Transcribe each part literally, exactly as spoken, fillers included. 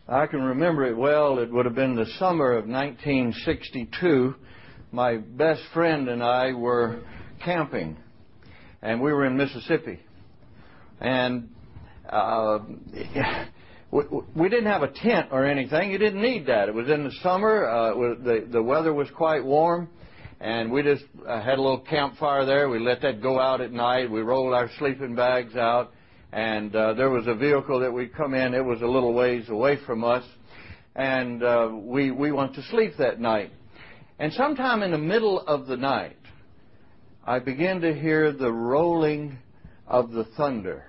I can remember it well. It would have been the summer of nineteen sixty-two. My best friend and I were camping, and we were in Mississippi. And uh, we, we didn't have a tent or anything. You didn't need that. It was in the summer. Uh, it was, the, the weather was quite warm, and we just uh, had a little campfire there. We let that go out at night. We rolled our sleeping bags out, and uh, there was a vehicle that we'd come in. It was a little ways away from us, and uh, we, we went to sleep that night. And sometime in the middle of the night, I began to hear the rolling of the thunder.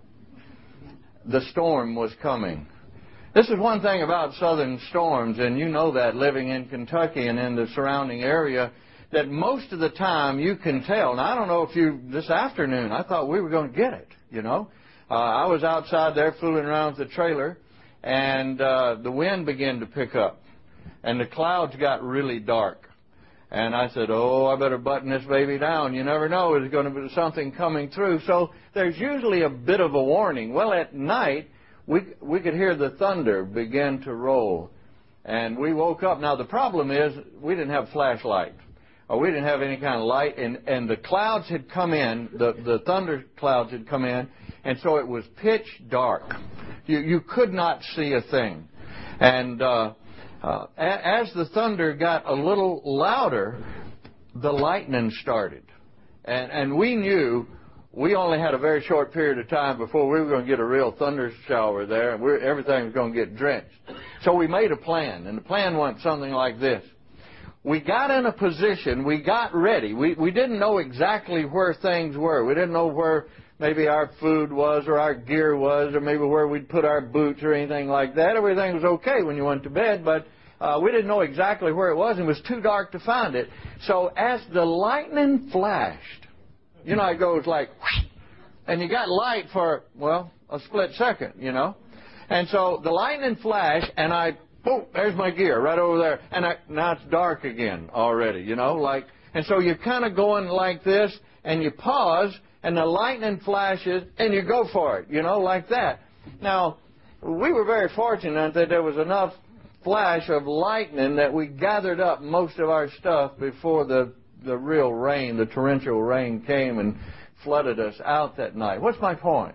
The storm was coming. This is one thing about southern storms, and you know that living in Kentucky and in the surrounding area, that most of the time you can tell. Now, I don't know if you, this afternoon, I thought we were going to get it, you know. Uh, I was outside there fooling around with the trailer, and uh, the wind began to pick up, and the clouds got really dark. And I said, oh, I better button this baby down. You never know, there's going to be something coming through. So there's usually a bit of a warning. Well, at night, we we could hear the thunder begin to roll. And we woke up. Now, the problem is we didn't have flashlight, or we didn't have any kind of light. And, and the clouds had come in, the, the thunder clouds had come in, and so it was pitch dark. You, you could not see a thing. And Uh, Uh, as the thunder got a little louder, the lightning started. And, and we knew we only had a very short period of time before we were going to get a real thunder shower there, and we're, everything was going to get drenched. So we made a plan, and the plan went something like this. We got in a position, we got ready. We, we didn't know exactly where things were. We didn't know where maybe our food was or our gear was or maybe where we'd put our boots or anything like that. Everything was okay when you went to bed, but uh, we didn't know exactly where it was, and it was too dark to find it. So as the lightning flashed, you know, it goes like, whoosh, and you got light for, well, a split second, you know. And so the lightning flashed, and I, boom, there's my gear right over there. And I, now it's dark again already, you know, like, and so you're kind of going like this, and you pause, and the lightning flashes, and you go for it, you know, like that. Now, we were very fortunate that there was enough flash of lightning that we gathered up most of our stuff before the, the real rain, the torrential rain came and flooded us out that night. What's my point?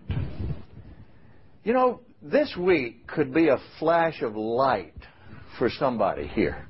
You know, this week could be a flash of light for somebody here.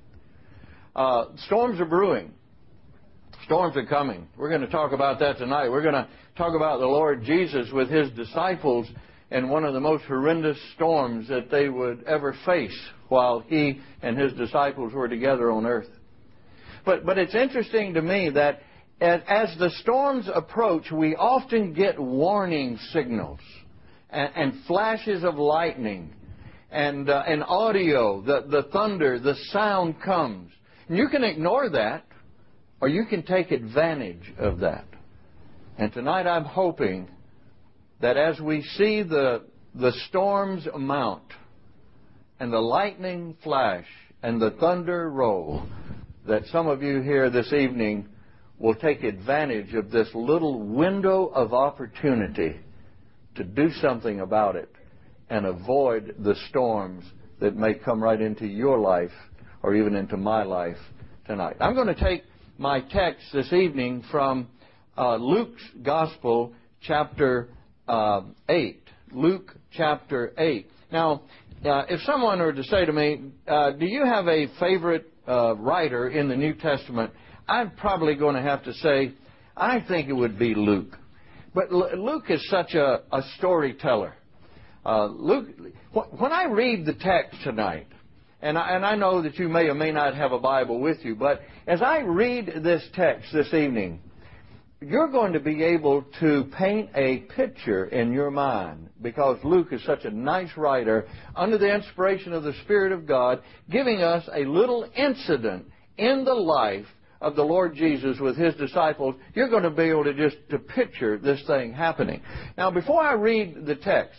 Uh, storms are brewing. Storms are coming. We're going to talk about that tonight. We're going to talk about the Lord Jesus with His disciples in one of the most horrendous storms that they would ever face while He and His disciples were together on earth. But, but it's interesting to me that as, as the storms approach, we often get warning signals and, and flashes of lightning and, uh, and audio, the, the thunder, the sound comes. And you can ignore that, or you can take advantage of that. And tonight I'm hoping that as we see the, the storms mount and the lightning flash and the thunder roll, that some of you here this evening will take advantage of this little window of opportunity to do something about it and avoid the storms that may come right into your life or even into my life tonight. I'm going to take my text this evening from uh, Luke's Gospel, chapter uh, eight. Luke chapter eight. Now, uh, if someone were to say to me, uh, do you have a favorite uh, writer in the New Testament? I'm probably going to have to say, I think it would be Luke. But L- Luke is such a, a storyteller. Uh, Luke, when I read the text tonight, And I, and I know that you may or may not have a Bible with you, but as I read this text this evening, you're going to be able to paint a picture in your mind, because Luke is such a nice writer, under the inspiration of the Spirit of God, giving us a little incident in the life of the Lord Jesus with His disciples. You're going to be able to just to picture this thing happening. Now, before I read the text,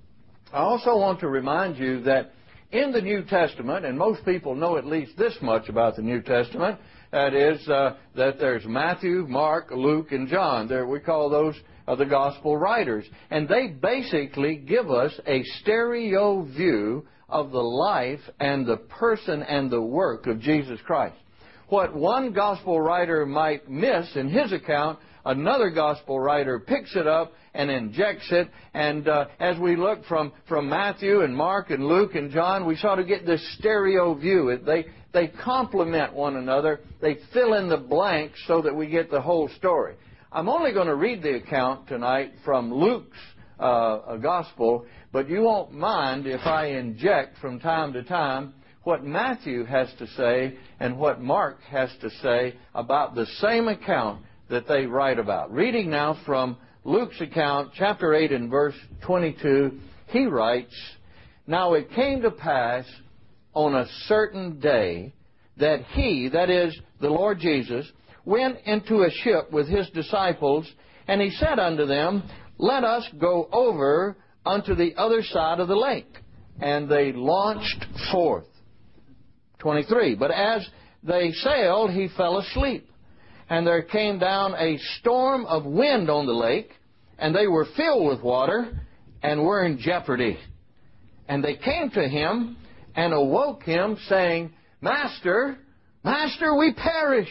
I also want to remind you that in the New Testament, and most people know at least this much about the New Testament, that is, uh, that there's Matthew, Mark, Luke, and John. There, we call those uh, the Gospel writers. And they basically give us a stereo view of the life and the person and the work of Jesus Christ. What one gospel writer might miss in his account, another gospel writer picks it up and injects it. And uh, as we look from, from Matthew and Mark and Luke and John, we sort of get this stereo view. It, they, they complement one another. They fill in the blanks so that we get the whole story. I'm only going to read the account tonight from Luke's uh, gospel, but you won't mind if I inject from time to time what Matthew has to say and what Mark has to say about the same account that they write about. Reading now from Luke's account, chapter eight and verse twenty-two, he writes, "Now it came to pass on a certain day that he," that is, the Lord Jesus, "went into a ship with his disciples, and he said unto them, Let us go over unto the other side of the lake. And they launched forth." twenty-three, "But as they sailed, he fell asleep. And there came down a storm of wind on the lake, and they were filled with water, and were in jeopardy. And they came to him, and awoke him, saying, Master, Master, we perish.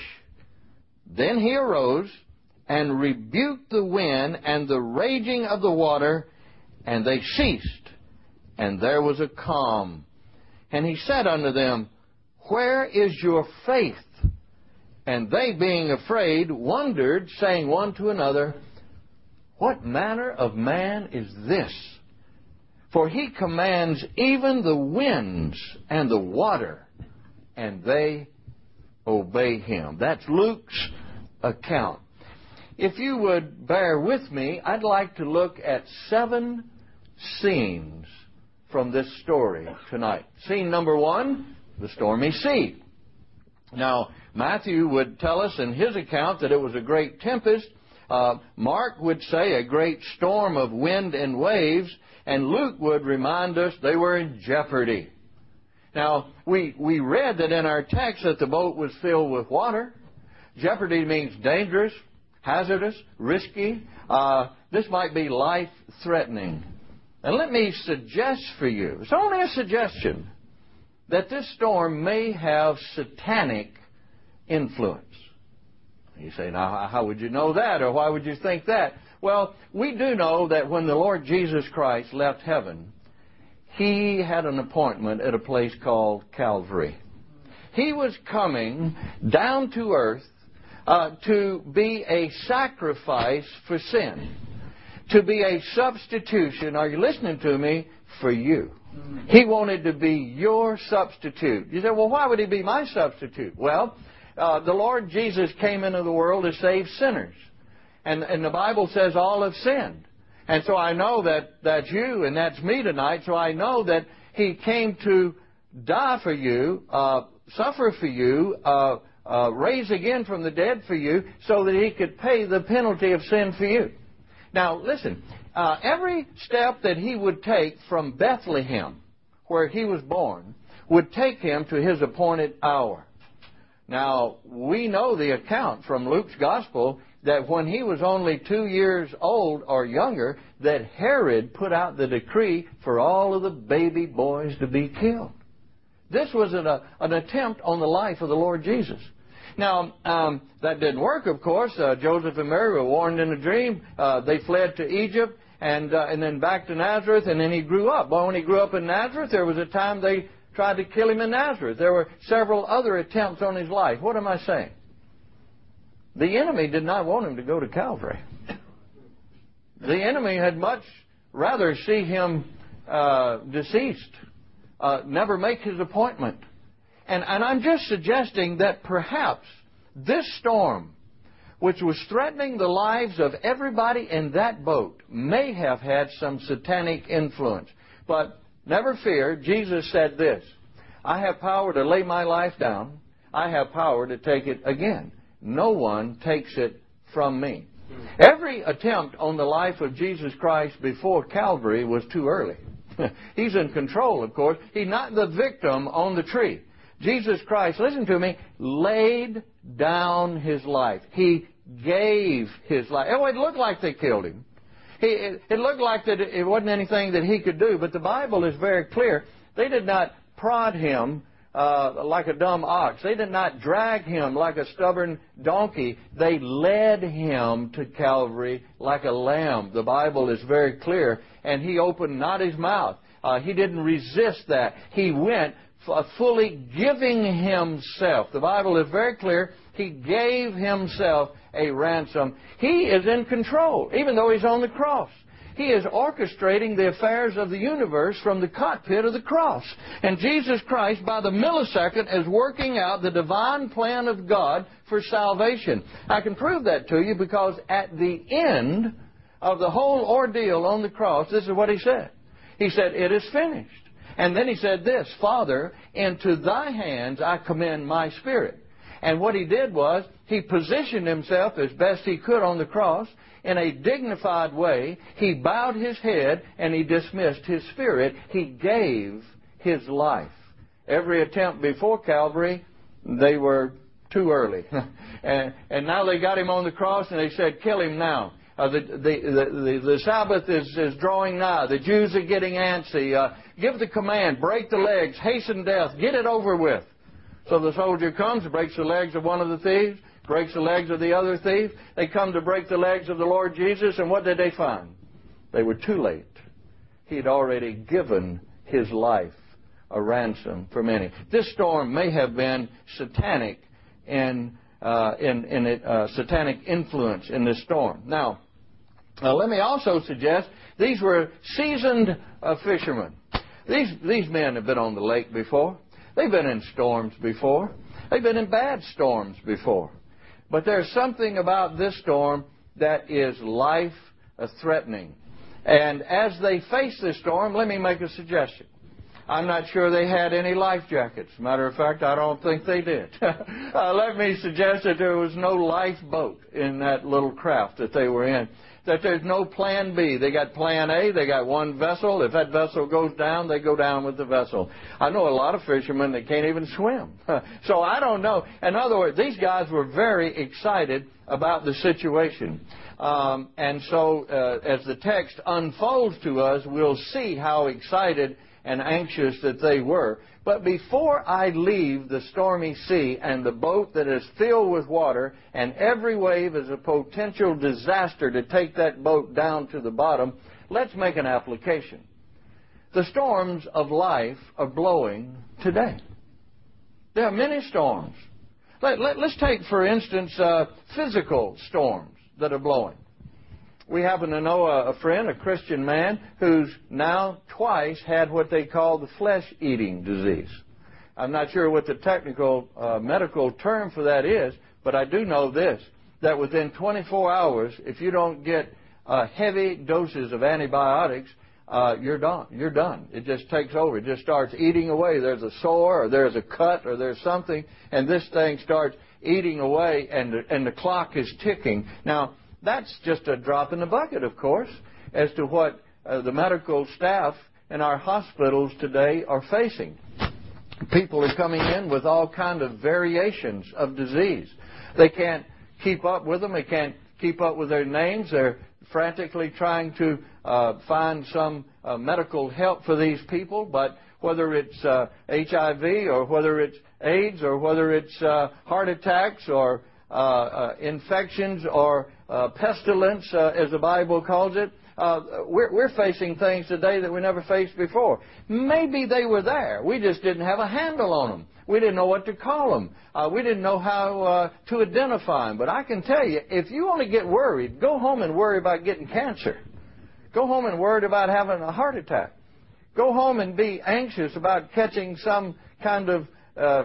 Then he arose, and rebuked the wind and the raging of the water, and they ceased, and there was a calm. And he said unto them, Where is your faith? And they, being afraid, wondered, saying one to another, What manner of man is this? For he commands even the winds and the water, and they obey him. That's Luke's account. If you would bear with me, I'd like to look at seven scenes from this story tonight. Scene number one, the stormy sea. Now, Matthew would tell us in his account that it was a great tempest. Uh, Mark would say a great storm of wind and waves. And Luke would remind us they were in jeopardy. Now, we, we read that in our text that the boat was filled with water. Jeopardy means dangerous, hazardous, risky. Uh, this might be life-threatening. And let me suggest for you, it's only a suggestion, that this storm may have satanic influence. You say, now, how would you know that, or why would you think that? Well, we do know that when the Lord Jesus Christ left heaven, He had an appointment at a place called Calvary. He was coming down to earth uh, to be a sacrifice for sin, to be a substitution, are you listening to me, for you. He wanted to be your substitute. You say, well, why would He be my substitute? Well, uh, the Lord Jesus came into the world to save sinners. And, and the Bible says all have sinned. And so I know that that's you and that's me tonight. So I know that He came to die for you, uh, suffer for you, uh, uh, raise again from the dead for you, so that He could pay the penalty of sin for you. Now, listen, uh, every step that He would take from Bethlehem, where He was born, would take Him to His appointed hour. Now, we know the account from Luke's Gospel that when He was only two years old or younger, that Herod put out the decree for all of the baby boys to be killed. This was an, uh, an attempt on the life of the Lord Jesus. Now, um, that didn't work, of course. Uh, Joseph and Mary were warned in a dream. Uh, they fled to Egypt and uh, and then back to Nazareth, and then He grew up. Well, when He grew up in Nazareth, there was a time they tried to kill Him in Nazareth. There were several other attempts on His life. What am I saying? The enemy did not want Him to go to Calvary. The enemy had much rather see Him uh, deceased, uh, never make His appointment. And, and I'm just suggesting that perhaps this storm, which was threatening the lives of everybody in that boat, may have had some satanic influence. But never fear, Jesus said this, I have power to lay my life down. I have power to take it again. No one takes it from me. Every attempt on the life of Jesus Christ before Calvary was too early. He's in control, of course. He's not the victim on the tree. Jesus Christ, listen to me, laid down His life. He gave His life. Oh, it looked like they killed Him. He, it, it looked like that it wasn't anything that He could do, but the Bible is very clear They did not prod him uh, like a dumb ox. They did not drag him like a stubborn donkey. They led him to Calvary like a lamb. The Bible is very clear. And he opened not his mouth. Uh, he didn't resist that. He went f- fully giving himself. The Bible is very clear. He gave himself a ransom. He is in control, even though he's on the cross. He is orchestrating the affairs of the universe from the cockpit of the cross. And Jesus Christ, by the millisecond, is working out the divine plan of God for salvation. I can prove that to you because at the end of the whole ordeal on the cross, this is what He said. He said, "It is finished." And then He said this, "Father, into Thy hands I commend my spirit." And what He did was, He positioned Himself as best He could on the cross. In a dignified way, He bowed His head and He dismissed His spirit. He gave His life. Every attempt before Calvary, they were too early. and, and now they got Him on the cross and they said, "Kill Him now. Uh, the, the, the, the, the Sabbath is, is drawing nigh. The Jews are getting antsy. Uh, give the command, break the legs, hasten death, get it over with." So the soldier comes, breaks the legs of one of the thieves, breaks the legs of the other thief. They come to break the legs of the Lord Jesus, and what did they find? They were too late. He had already given His life a ransom for many. This storm may have been satanic in uh, in, in it, uh, satanic influence in this storm. Now, uh, let me also suggest these were seasoned uh, fishermen. These these men have been on the lake before. They've been in storms before. They've been in bad storms before. But there's something about this storm that is life-threatening. And as they face this storm, let me make a suggestion. I'm not sure they had any life jackets. Matter of fact, I don't think they did. uh, let me suggest that there was no lifeboat in that little craft that they were in. That there's no plan B. They got plan A. They got one vessel. If that vessel goes down, they go down with the vessel. I know a lot of fishermen that can't even swim. So I don't know. In other words, these guys were very excited about the situation. Um, and so uh, as the text unfolds to us, we'll see how excited and anxious that they were. But before I leave the stormy sea and the boat that is filled with water and every wave is a potential disaster to take that boat down to the bottom, let's make an application. The storms of life are blowing today. There are many storms. Let, let, let's take, for instance, uh, physical storms that are blowing. We happen to know a, a friend, a Christian man, who's now twice had what they call the flesh-eating disease. I'm not sure what the technical uh, medical term for that is, but I do know this, that within twenty-four hours, if you don't get uh, heavy doses of antibiotics, uh, you're done. You're done. It just takes over. It just starts eating away. There's a sore, or there's a cut, or there's something, and this thing starts eating away, and the, and the clock is ticking. Now, that's just a drop in the bucket, of course, as to what uh, the medical staff in our hospitals today are facing. People are coming in with all kinds of variations of disease. They can't keep up with them. They can't keep up with their names. They're frantically trying to uh, find some uh, medical help for these people, but whether it's uh, H I V or whether it's AIDS or whether it's uh, heart attacks or uh, uh, infections or uh, pestilence, uh, as the Bible calls it, uh, we're, we're facing things today that we never faced before. Maybe they were there. We just didn't have a handle on them. We didn't know what to call them. Uh, we didn't know how uh, to identify them. But I can tell you, if you only get worried, go home and worry about getting cancer. Go home and worry about having a heart attack. Go home and be anxious about catching some kind of, uh,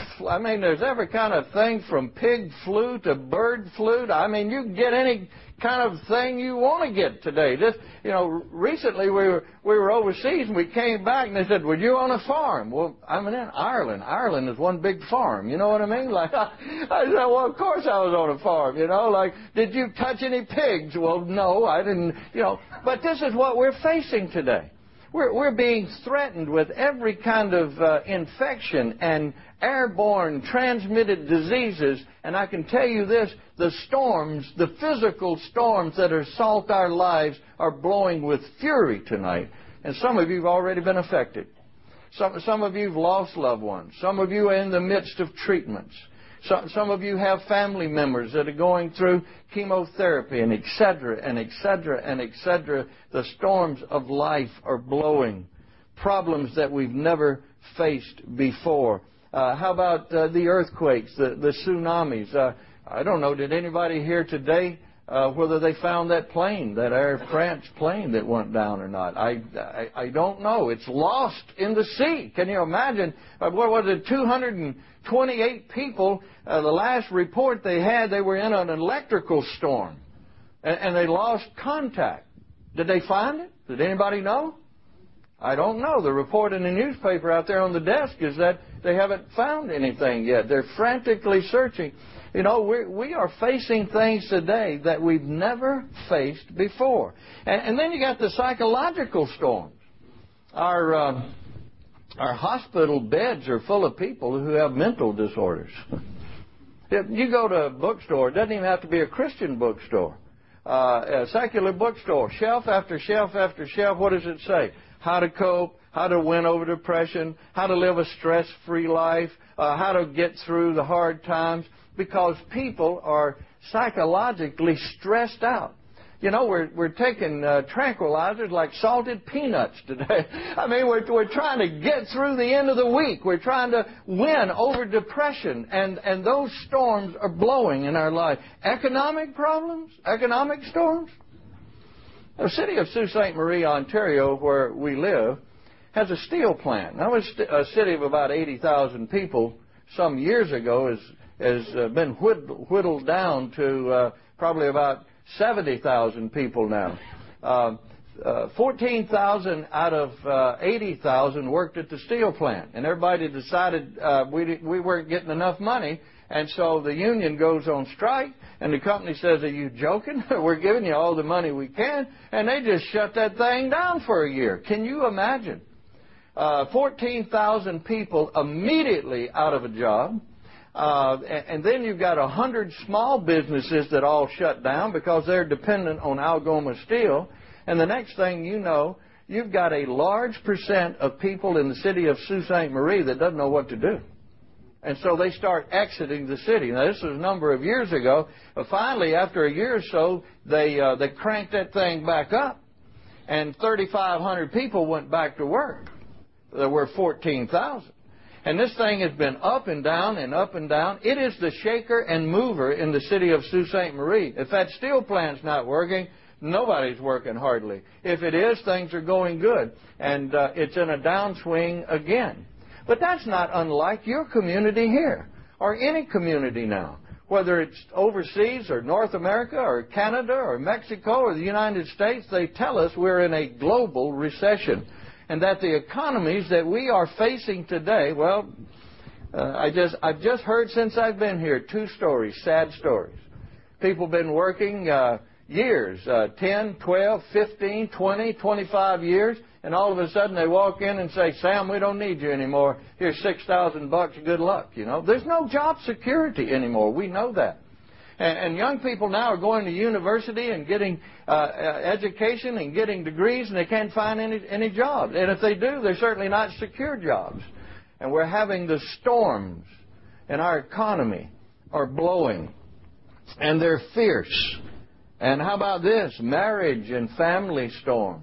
I mean, there's every kind of thing from pig flu to bird flu. I mean, you can get any kind of thing you want to get today. Just, you know, recently we were we were overseas and we came back and they said, "Were you on a farm?" Well, I'm in Ireland. Ireland is one big farm. You know what I mean? Like, I, I said, "Well, of course I was on a farm." You know, like, did you touch any pigs? Well, no, I didn't. You know, but this is what we're facing today. We're, we're being threatened with every kind of uh, infection and airborne transmitted diseases. And I can tell you this, the storms, the physical storms that assault our lives are blowing with fury tonight. And some of you have already been affected. Some, some of you have lost loved ones. Some of you are in the midst of treatments. Some, some of you have family members that are going through chemotherapy and et cetera and et cetera and et cetera. The storms of life are blowing. Problems that we've never faced before. Uh, how about uh, the earthquakes, the, the tsunamis? Uh, I don't know, did anybody here today uh, whether they found that plane, that Air France plane that went down or not? I, I, I don't know. It's lost in the sea. Can you imagine? Uh, what was it, two hundred twenty-eight people, uh, the last report they had, they were in an electrical storm, and, and they lost contact. Did they find it? Did anybody know? I don't know. The report in the newspaper out there on the desk is that they haven't found anything yet. They're frantically searching. You know, we're, we are facing things today that we've never faced before. And, and then you got the psychological storms. Our, uh, our hospital beds are full of people who have mental disorders. If you go to a bookstore, it doesn't even have to be a Christian bookstore. Uh, a secular bookstore, shelf after shelf after shelf, what does it say? How to cope, how to win over depression, how to live a stress-free life, uh, how to get through the hard times, because people are psychologically stressed out. You know, we're we're taking uh, tranquilizers like salted peanuts today. I mean, we're we're trying to get through the end of the week. We're trying to win over depression, and and those storms are blowing in our life. Economic problems, economic storms. The city of Sault Ste. Marie, Ontario, where we live, has a steel plant. Now, it's a city of about eighty thousand people. Some years ago, has has uh, been whittled, whittled down to uh, probably about seventy thousand people now. Uh, uh, fourteen thousand out of uh, eighty thousand worked at the steel plant, and everybody decided uh, we we weren't getting enough money. And so the union goes on strike, and the company says, are you joking? We're giving you all the money we can. And they just shut that thing down for a year. Can you imagine? Uh, fourteen thousand people immediately out of a job. Uh, and, and then you've got one hundred small businesses that all shut down because they're dependent on Algoma Steel. And the next thing you know, you've got a large percent of people in the city of Sault Ste. Marie that doesn't know what to do. And so they start exiting the city. Now, this was a number of years ago. But finally, after a year or so, they uh, they cranked that thing back up, and thirty-five hundred people went back to work. There were fourteen thousand. And this thing has been up and down and up and down. It is the shaker and mover in the city of Sault Ste. Marie. If that steel plant's not working, nobody's working hardly. If it is, things are going good. And uh, it's in a downswing again. But that's not unlike your community here, or any community now, whether it's overseas or North America or Canada or Mexico or the United States. They tell us we're in a global recession, and that the economies that we are facing today, well, uh, I just, I've just heard since I've been here two stories, sad stories. People have been working uh, years, uh, ten, twelve, fifteen, twenty, twenty-five years, and all of a sudden they walk in and say, Sam, we don't need you anymore. Here's six thousand bucks. Good luck. You know, there's no job security anymore. We know that. And, and young people now are going to university and getting uh, education and getting degrees, and they can't find any any jobs. And if they do, they're certainly not secure jobs. And we're having the storms in our economy are blowing, and they're fierce. And how about this? Marriage and family storms.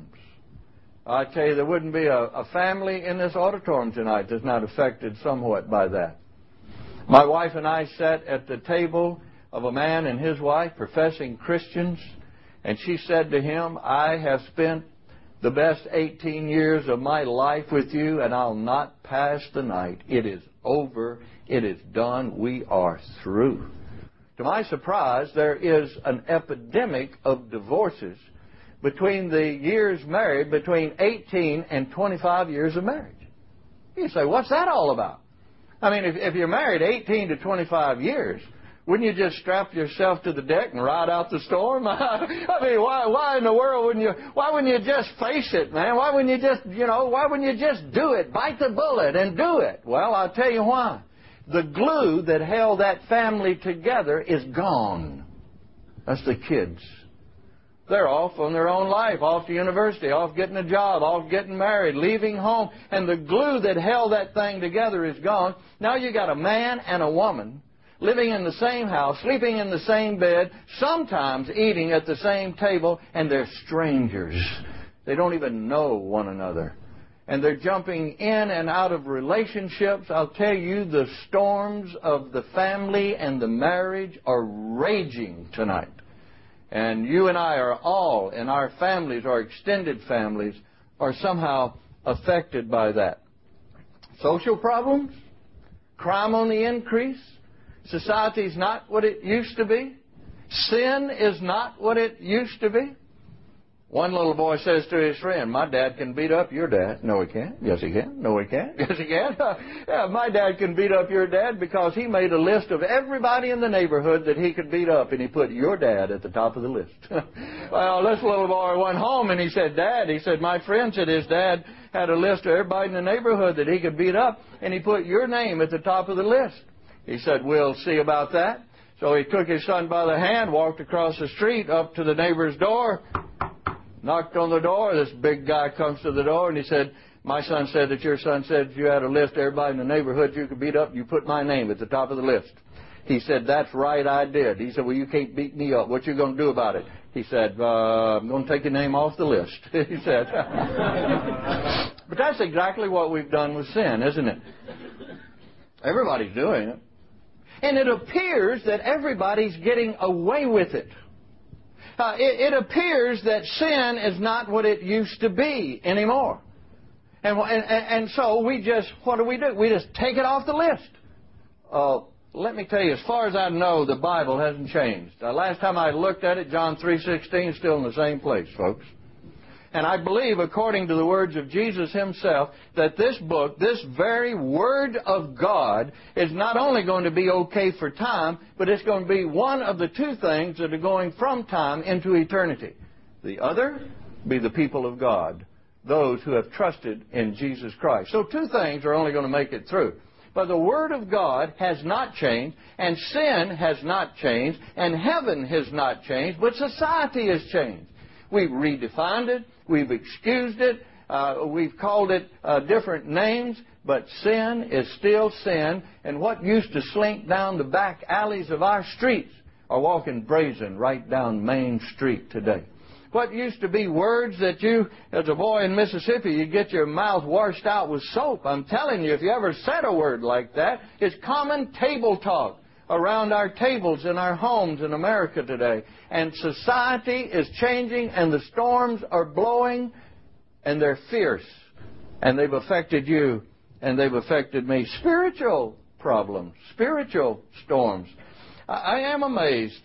I tell you, there wouldn't be a, a family in this auditorium tonight that's not affected somewhat by that. My wife and I sat at the table of a man and his wife, professing Christians, and she said to him, I have spent the best eighteen years of my life with you, and I'll not pass the night. It is over. It is done. We are through. To my surprise, there is an epidemic of divorces between the years married, between eighteen and twenty-five years of marriage. You say, what's that all about? I mean, if, if you're married eighteen to twenty-five years, wouldn't you just strap yourself to the deck and ride out the storm? I mean, why, why in the world wouldn't you, why wouldn't you just face it, man? Why wouldn't you just, you know, why wouldn't you just do it, bite the bullet and do it? Well, I'll tell you why. The glue that held that family together is gone. That's the kids. They're off on their own life, off to university, off getting a job, off getting married, leaving home. And the glue that held that thing together is gone. Now you got a man and a woman living in the same house, sleeping in the same bed, sometimes eating at the same table, and they're strangers. They don't even know one another. And they're jumping in and out of relationships. I'll tell you, the storms of the family and the marriage are raging tonight. And you and I are all, in our families, our extended families, are somehow affected by that. Social problems, crime on the increase, society's not what it used to be, sin is not what it used to be. One little boy says to his friend, "My dad can beat up your dad." "No, he can't." "Yes, he can." "No, he can't." "Yes, he can." "Yeah, my dad can beat up your dad because he made a list of everybody in the neighborhood that he could beat up, and he put your dad at the top of the list." Well, this little boy went home and he said, "Dad," he said, "my friend said his dad had a list of everybody in the neighborhood that he could beat up, and he put your name at the top of the list." He said, "We'll see about that." So he took his son by the hand, walked across the street up to the neighbor's door, knocked on the door. This big guy comes to the door and he said, "My son said that your son said you had a list of everybody in the neighborhood you could beat up. You put my name at the top of the list." He said, "That's right, I did." He said, "Well, you can't beat me up. What you going to do about it?" He said, uh, "I'm going to take your name off the list." He said. But that's exactly what we've done with sin, isn't it? Everybody's doing it. And it appears that everybody's getting away with it. Uh, it, it appears that sin is not what it used to be anymore. And, and, and so we just, what do we do? We just take it off the list. Uh, let me tell you, as far as I know, the Bible hasn't changed. Uh, last time I looked at it, John three sixteen is still in the same place, folks. And I believe, according to the words of Jesus himself, that this book, this very Word of God, is not only going to be okay for time, but it's going to be one of the two things that are going from time into eternity. The other be the people of God, those who have trusted in Jesus Christ. So two things are only going to make it through. But the Word of God has not changed, and sin has not changed, and heaven has not changed, but society has changed. We've redefined it. We've excused it. Uh, we've called it uh, different names. But sin is still sin. And what used to slink down the back alleys of our streets are walking brazen right down Main Street today. What used to be words that you, as a boy in Mississippi, you get your mouth washed out with soap. I'm telling you, if you ever said a word like that, it's common table talk around our tables in our homes in America today. And society is changing, and the storms are blowing, and they're fierce. And they've affected you, and they've affected me. Spiritual problems, spiritual storms. I am amazed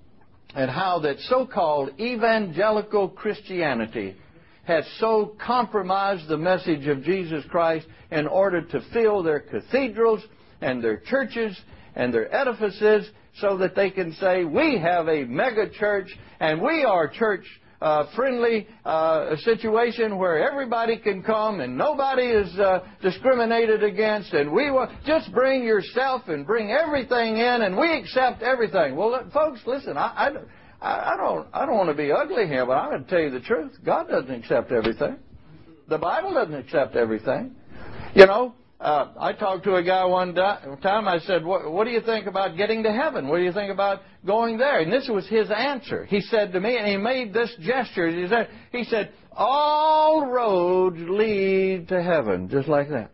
at how that so-called evangelical Christianity has so compromised the message of Jesus Christ in order to fill their cathedrals and their churches and their edifices so that they can say, "We have a mega church and we are church uh, friendly uh, situation where everybody can come and nobody is uh, discriminated against, and we will just bring yourself and bring everything in and we accept everything." Well, folks, listen, I, I, I don't I don't want to be ugly here, but I'm going to tell you the truth. God doesn't accept everything. The Bible doesn't accept everything. You know, Uh, I talked to a guy one time. I said, what, what do you think about getting to heaven? What do you think about going there? And this was his answer. He said to me, and he made this gesture. He said, he said, "All roads lead to heaven," just like that.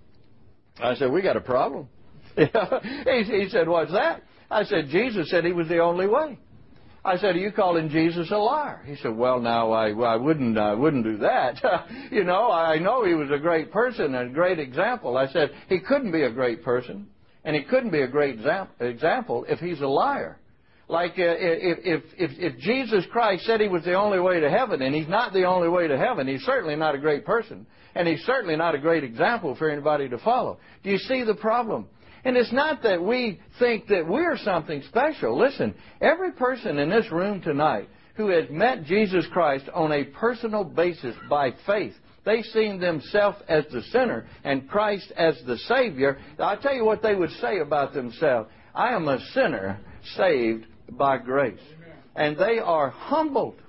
I said, "We got a problem." he, he said, "What's that?" I said, "Jesus said he was the only way." I said, "Are you calling Jesus a liar?" He said, "Well, now, I, I wouldn't I wouldn't do that. You know, I know he was a great person and a great example." I said, "He couldn't be a great person, and he couldn't be a great example if he's a liar. Like, uh, if, if, if, if Jesus Christ said he was the only way to heaven, and he's not the only way to heaven, he's certainly not a great person, and he's certainly not a great example for anybody to follow." Do you see the problem? And it's not that we think that we're something special. Listen, every person in this room tonight who has met Jesus Christ on a personal basis by faith, they've seen themselves as the sinner and Christ as the Savior. I'll tell you what they would say about themselves. "I am a sinner saved by grace." And they are humbled.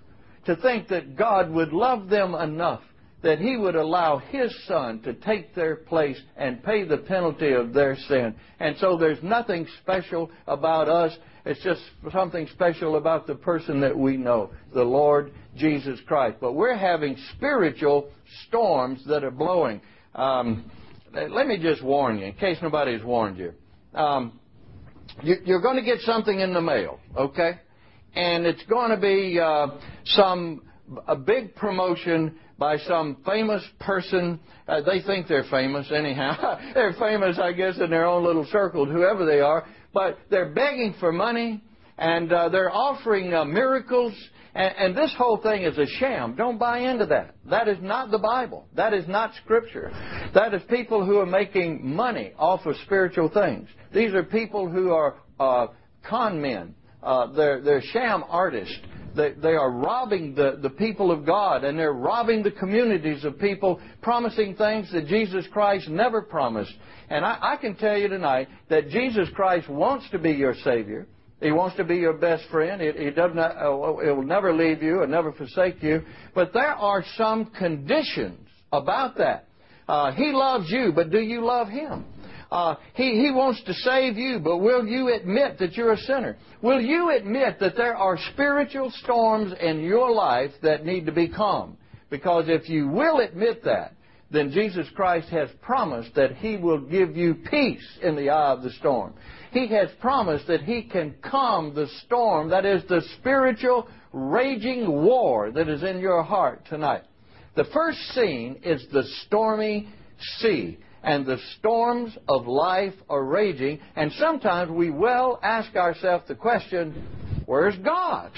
to think that God would love them enough that He would allow His Son to take their place and pay the penalty of their sin. And so there's nothing special about us. It's just something special about the person that we know, the Lord Jesus Christ. But we're having spiritual storms that are blowing. Um, let me just warn you, in case nobody's warned you. Um, you you're going to get something in the mail, okay? And it's going to be uh, some a big promotion by some famous person. Uh, they think they're famous anyhow. They're famous, I guess, in their own little circle, whoever they are. But they're begging for money, and uh, they're offering uh, miracles. And, and this whole thing is a sham. Don't buy into that. That is not the Bible. That is not Scripture. That is people who are making money off of spiritual things. These are people who are uh, con men. Uh, they're, they're sham artists. They, they are robbing the, the people of God, and they're robbing the communities of people, promising things that Jesus Christ never promised. And I, I can tell you tonight that Jesus Christ wants to be your Savior. He wants to be your best friend. He, he does not, uh, it will never leave you and never forsake you. But there are some conditions about that. Uh, he loves you, but do you love Him? Uh, he, he wants to save you, but will you admit that you're a sinner? Will you admit that there are spiritual storms in your life that need to be calmed? Because if you will admit that, then Jesus Christ has promised that He will give you peace in the eye of the storm. He has promised that He can calm the storm, that is the spiritual raging war that is in your heart tonight. The first scene is the stormy sea. And the storms of life are raging. And sometimes we well ask ourselves the question, where's God?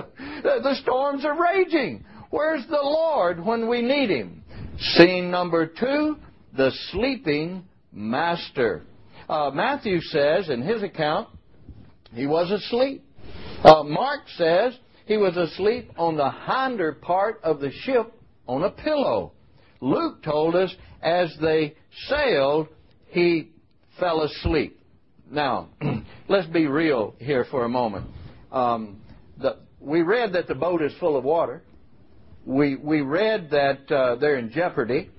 The storms are raging. Where's the Lord when we need Him? Scene number two, the sleeping master. Uh, Matthew says in his account, he was asleep. Uh, Mark says he was asleep on the hinder part of the ship on a pillow. Luke told us as they sailed, he fell asleep. Now, let's be real here for a moment. Um, the, we read that the boat is full of water. We, we read that uh, they're in jeopardy.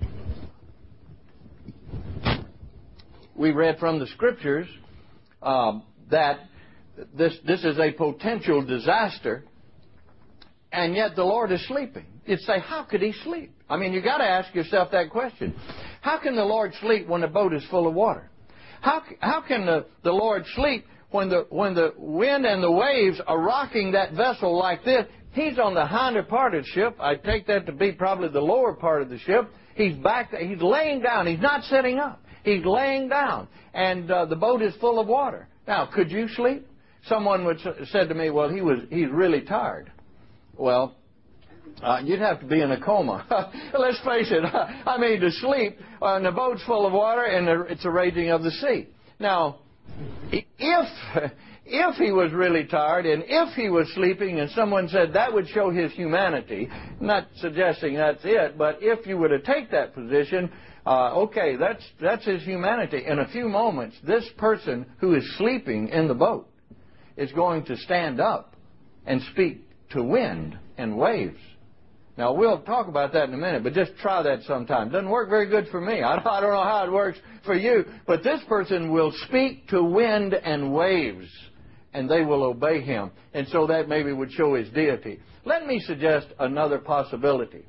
We read from the Scriptures um, that this, this is a potential disaster, and yet the Lord is sleeping. You'd say, how could He sleep? I mean, you've got to ask yourself that question. How can the Lord sleep when the boat is full of water? How, how can the, the Lord sleep when the, when the wind and the waves are rocking that vessel like this? He's on the hinder part of the ship. I take that to be probably the lower part of the ship. He's back there. He's laying down. He's not sitting up. He's laying down. And uh, the boat is full of water. Now, could you sleep? Someone would said to me, well, he was he's really tired. Well, Uh, you'd have to be in a coma. Let's face it. I mean, to sleep uh, and the boat's full of water and it's a raging of the sea. Now, if if he was really tired and if he was sleeping and someone said that would show his humanity, not suggesting that's it, but if you were to take that position, uh, okay, that's that's his humanity. In a few moments, this person who is sleeping in the boat is going to stand up and speak to wind and waves. Now, we'll talk about that in a minute, but just try that sometime. Doesn't work very good for me. I don't know how it works for you. But this person will speak to wind and waves, and they will obey him. And so that maybe would show his deity. Let me suggest another possibility.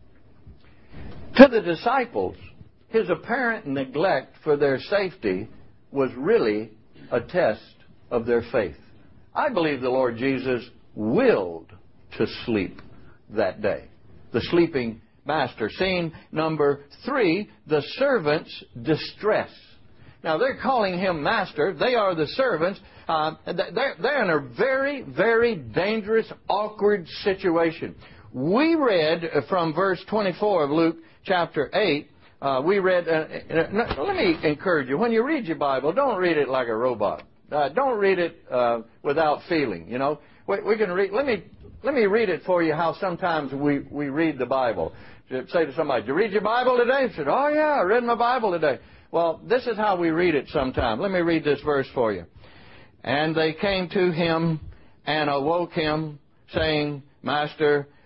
To the disciples, his apparent neglect for their safety was really a test of their faith. I believe the Lord Jesus willed to sleep that day. The sleeping master. Scene number three, the servants' distress. Now, they're calling him master. They are the servants. Uh, they're, they're in a very, very dangerous, awkward situation. We read from verse twenty-four of Luke chapter eight, uh, we read, uh, uh, let me encourage you, when you read your Bible, don't read it like a robot. Uh, don't read it uh, without feeling, you know. We, we can read, let me Let me read it for you how sometimes we, we read the Bible. Say to somebody, did you read your Bible today? They said, oh yeah, I read my Bible today. Well, this is how we read it sometimes. Let me read this verse for you. And they came to him and awoke him, saying, Master,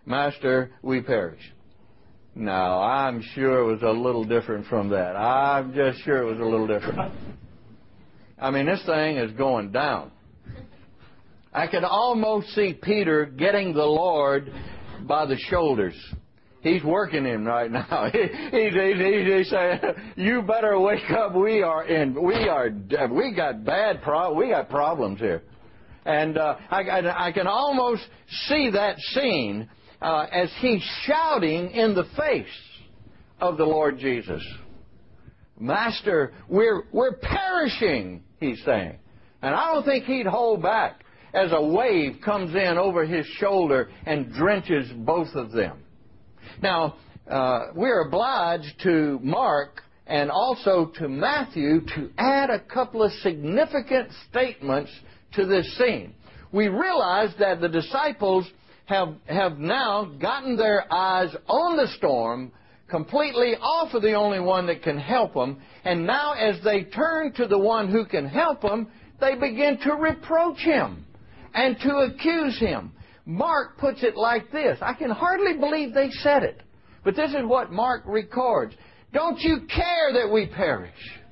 Master, we perish. Now, I'm sure it was a little different from that. I'm just sure it was a little different. I mean, this thing is going down. I could almost see Peter getting the Lord by the shoulders. He's working him right now. He, he's, he's, he's saying, "You better wake up. We are in. We are. We got bad. Pro- we got problems here." And uh, I, I, I can almost see that scene uh, as he's shouting in the face of the Lord Jesus. "Master, we're we're perishing," he's saying, and I don't think he'd hold back as a wave comes in over his shoulder and drenches both of them. Now, uh, we're obliged to Mark and also to Matthew to add a couple of significant statements to this scene. We realize that the disciples have, have now gotten their eyes on the storm, completely off of the only one that can help them, and now as they turn to the one who can help them, they begin to reproach him and to accuse him. Mark puts it like this. I can hardly believe they said it, but this is what Mark records. "Don't you care that we perish?"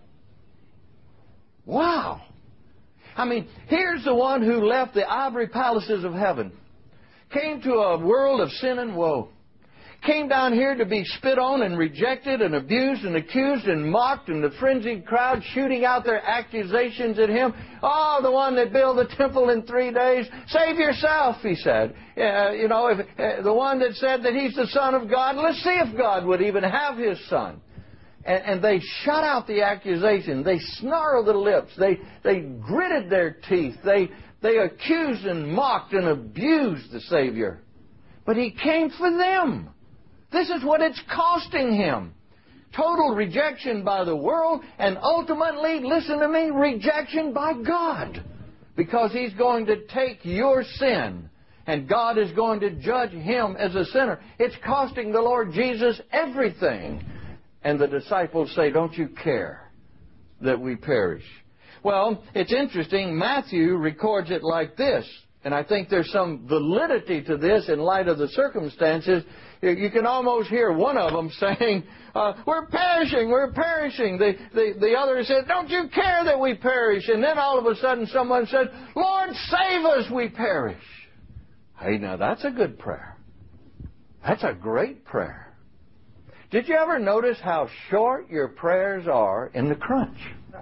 Wow. I mean, here's the one who left the ivory palaces of heaven, came to a world of sin and woe, came down here to be spit on and rejected and abused and accused and mocked, and the frenzied crowd shooting out their accusations at him. "Oh, the one that built the temple in three days, save yourself," he said. Uh, you know, if, uh, the one that said that he's the Son of God, let's see if God would even have his Son. And, and they shut out the accusation. They snarled their lips. They, they gritted their teeth. They, they accused and mocked and abused the Savior. But he came for them. This is what it's costing him. Total rejection by the world, and ultimately, listen to me, rejection by God. Because he's going to take your sin, and God is going to judge him as a sinner. It's costing the Lord Jesus everything. And the disciples say, "Don't you care that we perish?" Well, it's interesting. Matthew records it like this. And I think there's some validity to this in light of the circumstances. You can almost hear one of them saying, uh, "We're perishing, we're perishing." The, the, the other said, "Don't you care that we perish?" And then all of a sudden someone said, "Lord, save us, we perish." Hey, now that's a good prayer. That's a great prayer. Did you ever notice how short your prayers are in the crunch?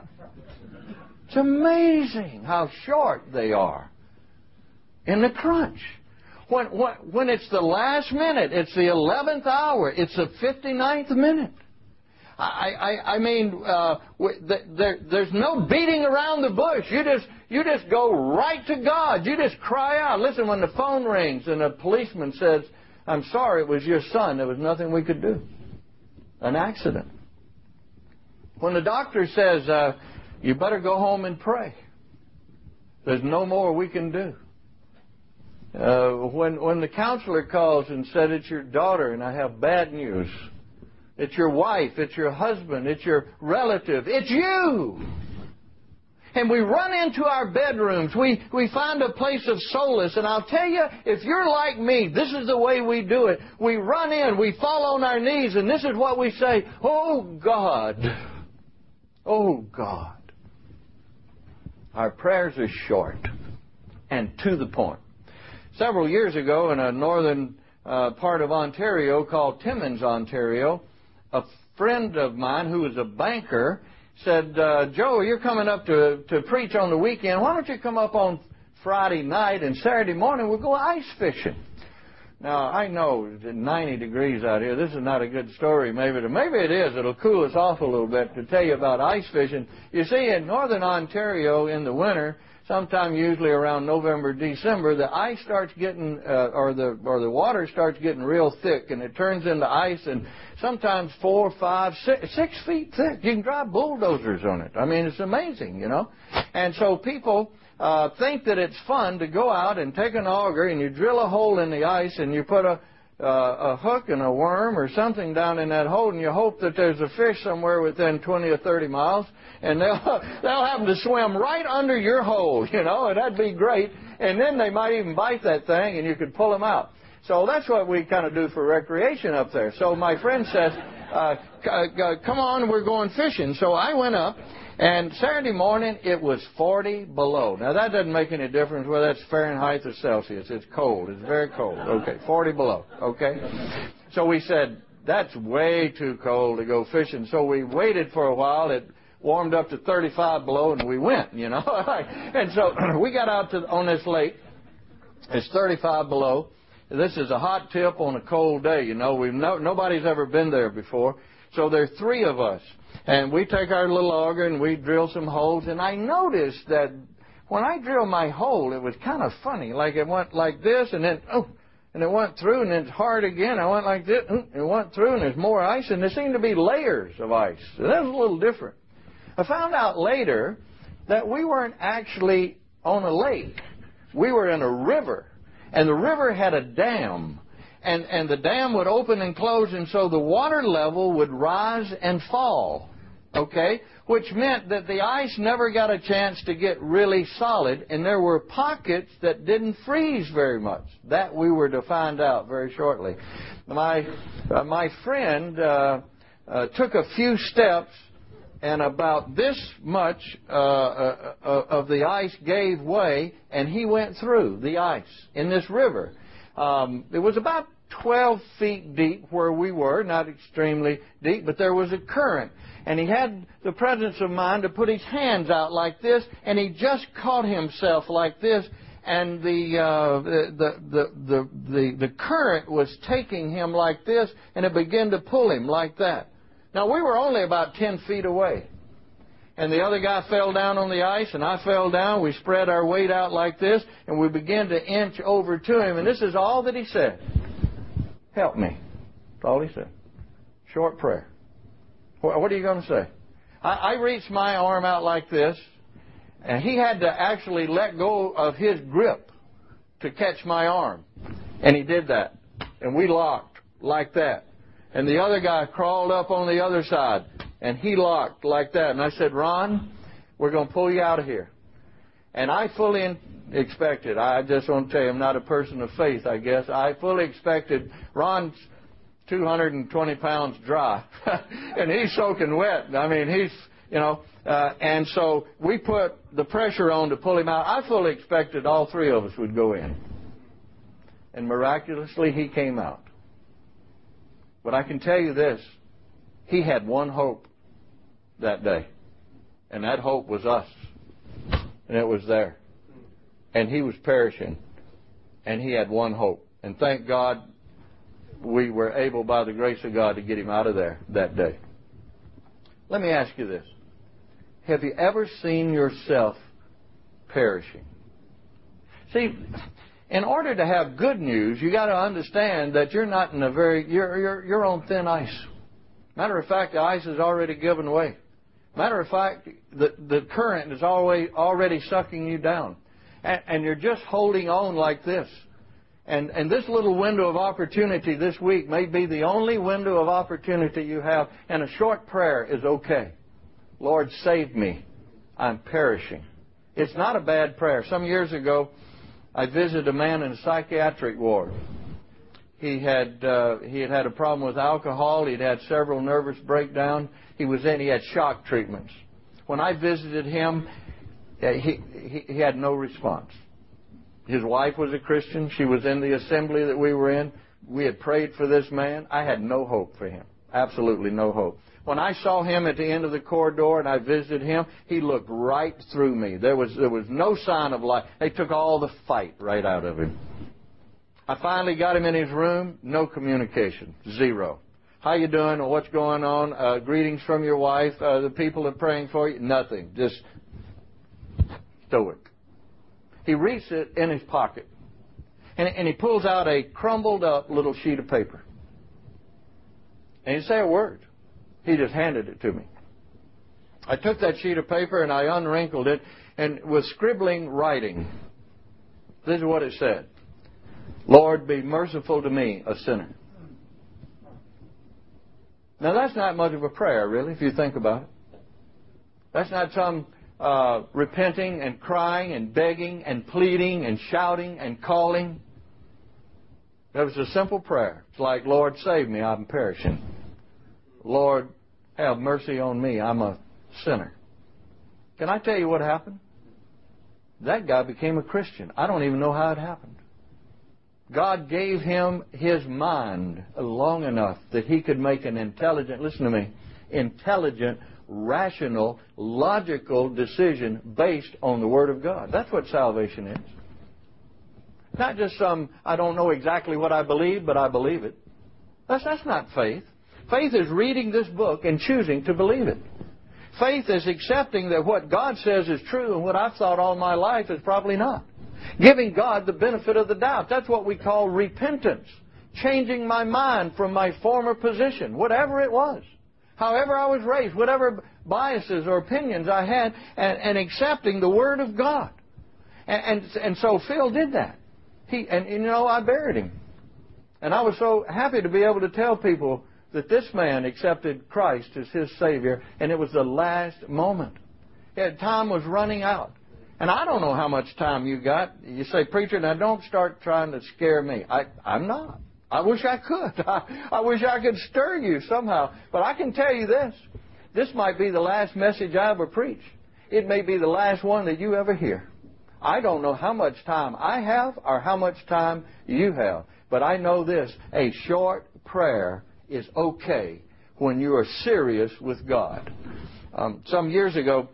It's amazing how short they are in the crunch. When, when, when it's the last minute, it's the eleventh hour, it's the fifty-ninth minute. I, I, I mean, uh, there, there's no beating around the bush. You just, you just go right to God. You just cry out. Listen, when the phone rings and a policeman says, "I'm sorry, it was your son. There was nothing we could do." An accident. When the doctor says, uh, "You better go home and pray. There's no more we can do." Uh, when, when the counselor calls and said, "It's your daughter and I have bad news." It's your wife, it's your husband, it's your relative, it's you. And we run into our bedrooms. We, we find a place of solace. And I'll tell you, if you're like me, this is the way we do it. We run in, we fall on our knees, and this is what we say, "Oh, God. Oh, God." Our prayers are short and to the point. Several years ago, in a northern uh, part of Ontario called Timmins, Ontario, a friend of mine who was a banker said, uh, "Joe, you're coming up to, to preach on the weekend. Why don't you come up on Friday night, and Saturday morning we'll go ice fishing?" Now, I know it's ninety degrees out here. This is not a good story, maybe. To, maybe it is. It'll cool us off a little bit to tell you about ice fishing. You see, in northern Ontario in the winter, sometime usually around November, December, the ice starts getting, uh, or the or the water starts getting real thick, and it turns into ice, and sometimes four, five, six, six feet thick. You can drive bulldozers on it. I mean, it's amazing, you know. And so people uh, think that it's fun to go out and take an auger and you drill a hole in the ice and you put a uh, a hook and a worm or something down in that hole, and you hope that there's a fish somewhere within twenty or thirty miles, and they'll they'll happen to swim right under your hole, you know, and that'd be great. And then they might even bite that thing, and you could pull them out. So that's what we kind of do for recreation up there. So my friend says, uh, come on, we're going fishing. So I went up, and Saturday morning it was forty below. Now that doesn't make any difference whether that's Fahrenheit or Celsius. It's cold. It's very cold. Okay, forty below. Okay. So we said, that's way too cold to go fishing. So we waited for a while. It warmed up to thirty-five below, and we went, you know. And so we got out to on this lake. It's thirty-five below. This is a hot tip on a cold day, you know. We've no, nobody's ever been there before. So there are three of us. And we take our little auger and we drill some holes. And I noticed that when I drilled my hole, it was kind of funny. Like it went like this, and then, oh, and it went through, and then it's hard again. I went like this, and it went through, and there's more ice. And there seemed to be layers of ice. So that was a little different. I found out later that we weren't actually on a lake. We were in a river. And the river had a dam, and, and the dam would open and close, and so the water level would rise and fall, okay, which meant that the ice never got a chance to get really solid, and there were pockets that didn't freeze very much. That we were to find out very shortly. My, uh, my friend uh, uh, took a few steps, and about this much uh, uh, of the ice gave way, and he went through the ice in this river. Um, it was about twelve feet deep where we were, not extremely deep, but there was a current. And he had the presence of mind to put his hands out like this, and he just caught himself like this, and the, uh, the, the, the, the, the current was taking him like this, and it began to pull him like that. Now, we were only about ten feet away. And the other guy fell down on the ice, and I fell down. We spread our weight out like this, and we began to inch over to him. And this is all that he said. Help me. That's all he said. Short prayer. What are you going to say? I, I reached my arm out like this, and he had to actually let go of his grip to catch my arm. And he did that. And we locked like that. And the other guy crawled up on the other side, and he locked like that. And I said, Ron, we're going to pull you out of here. And I fully expected, I just want to tell you, I'm not a person of faith, I guess. I fully expected, Ron's two hundred twenty pounds dry, and he's soaking wet. I mean, he's, you know, uh, and so we put the pressure on to pull him out. I fully expected all three of us would go in. And miraculously, he came out. But I can tell you this, he had one hope that day, and that hope was us, and it was there. And he was perishing, and he had one hope. And thank God we were able, by the grace of God, to get him out of there that day. Let me ask you this. Have you ever seen yourself perishing? See, in order to have good news, you got to understand that you're not in a very, you're, you're, you're on thin ice. Matter of fact, the ice has already given way. Matter of fact, the, the current is already, already sucking you down. And, and you're just holding on like this. And, and this little window of opportunity this week may be the only window of opportunity you have, and a short prayer is okay. Lord, save me. I'm perishing. It's not a bad prayer. Some years ago, I visited a man in a psychiatric ward. He had uh, he had had a problem with alcohol. He'd had several nervous breakdowns. He was in. He had shock treatments. When I visited him, uh, he, he he had no response. His wife was a Christian. She was in the assembly that we were in. We had prayed for this man. I had no hope for him. Absolutely no hope. When I saw him at the end of the corridor and I visited him, he looked right through me. There was there was no sign of life. They took all the fight right out of him. I finally got him in his room. No communication. Zero. How you doing? Or what's going on? Uh, greetings from your wife. Uh, the people are praying for you. Nothing. Just stoic. He reached it in his pocket, and, and he pulls out a crumbled up little sheet of paper. And he didn't say a word. He just handed it to me. I took that sheet of paper and I unwrinkled it and was scribbling writing. This is what it said. Lord, be merciful to me, a sinner. Now, that's not much of a prayer, really, if you think about it. That's not some uh, repenting and crying and begging and pleading and shouting and calling. It was a simple prayer. It's like, Lord, save me, I'm perishing. Lord, have mercy on me, I'm a sinner. Can I tell you what happened? That guy became a Christian. I don't even know how it happened. God gave him his mind long enough that he could make an intelligent, listen to me, intelligent, rational, logical decision based on the Word of God. That's what salvation is. Not just some, I don't know exactly what I believe, but I believe it. That's, that's not faith. Faith is reading this book and choosing to believe it. Faith is accepting that what God says is true and what I've thought all my life is probably not. Giving God the benefit of the doubt. That's what we call repentance. Changing my mind from my former position, whatever it was. However I was raised, whatever biases or opinions I had, and, and accepting the Word of God. And, and, and so Phil did that. He, and, you know, I buried him. And I was so happy to be able to tell people that this man accepted Christ as his Savior, and it was the last moment. Yeah, time was running out. And I don't know how much time you got. You say, preacher, now don't start trying to scare me. I, I'm not. I wish I could. I, I wish I could stir you somehow. But I can tell you this. This might be the last message I ever preach. It may be the last one that you ever hear. I don't know how much time I have or how much time you have. But I know this. A short prayer is okay when you are serious with God. Um, some years ago,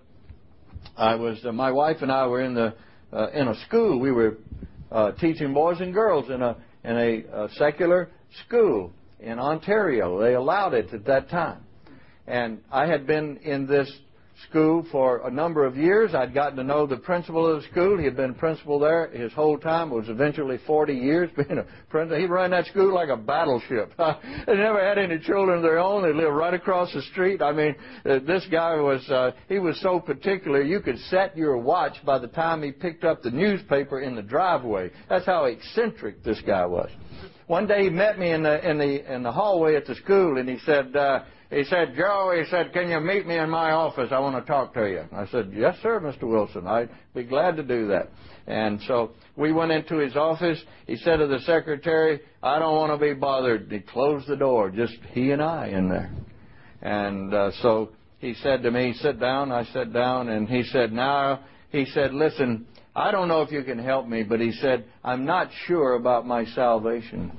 I was uh, my wife and I were in the uh, in a school. We were uh, teaching boys and girls in a in a, a secular school in Ontario. They allowed it at that time, and I had been in this school for a number of years. I'd gotten to know the principal of the school. He had been principal there his whole time. It was eventually forty years being a principal. He ran that school like a battleship. They never had any children of their own. They lived right across the street. I mean, uh, this guy was, uh, he was so particular. You could set your watch by the time he picked up the newspaper in the driveway. That's how eccentric this guy was. One day he met me in the, in the, in the hallway at the school, and he said, uh, He said, Joe, he said, can you meet me in my office? I want to talk to you. I said, yes, sir, Mister Wilson. I'd be glad to do that. And so we went into his office. He said to the secretary, I don't want to be bothered. He closed the door, just he and I in there. And uh, so he said to me, sit down. I sat down, and he said, now, he said, listen, I don't know if you can help me, but he said, I'm not sure about my salvation.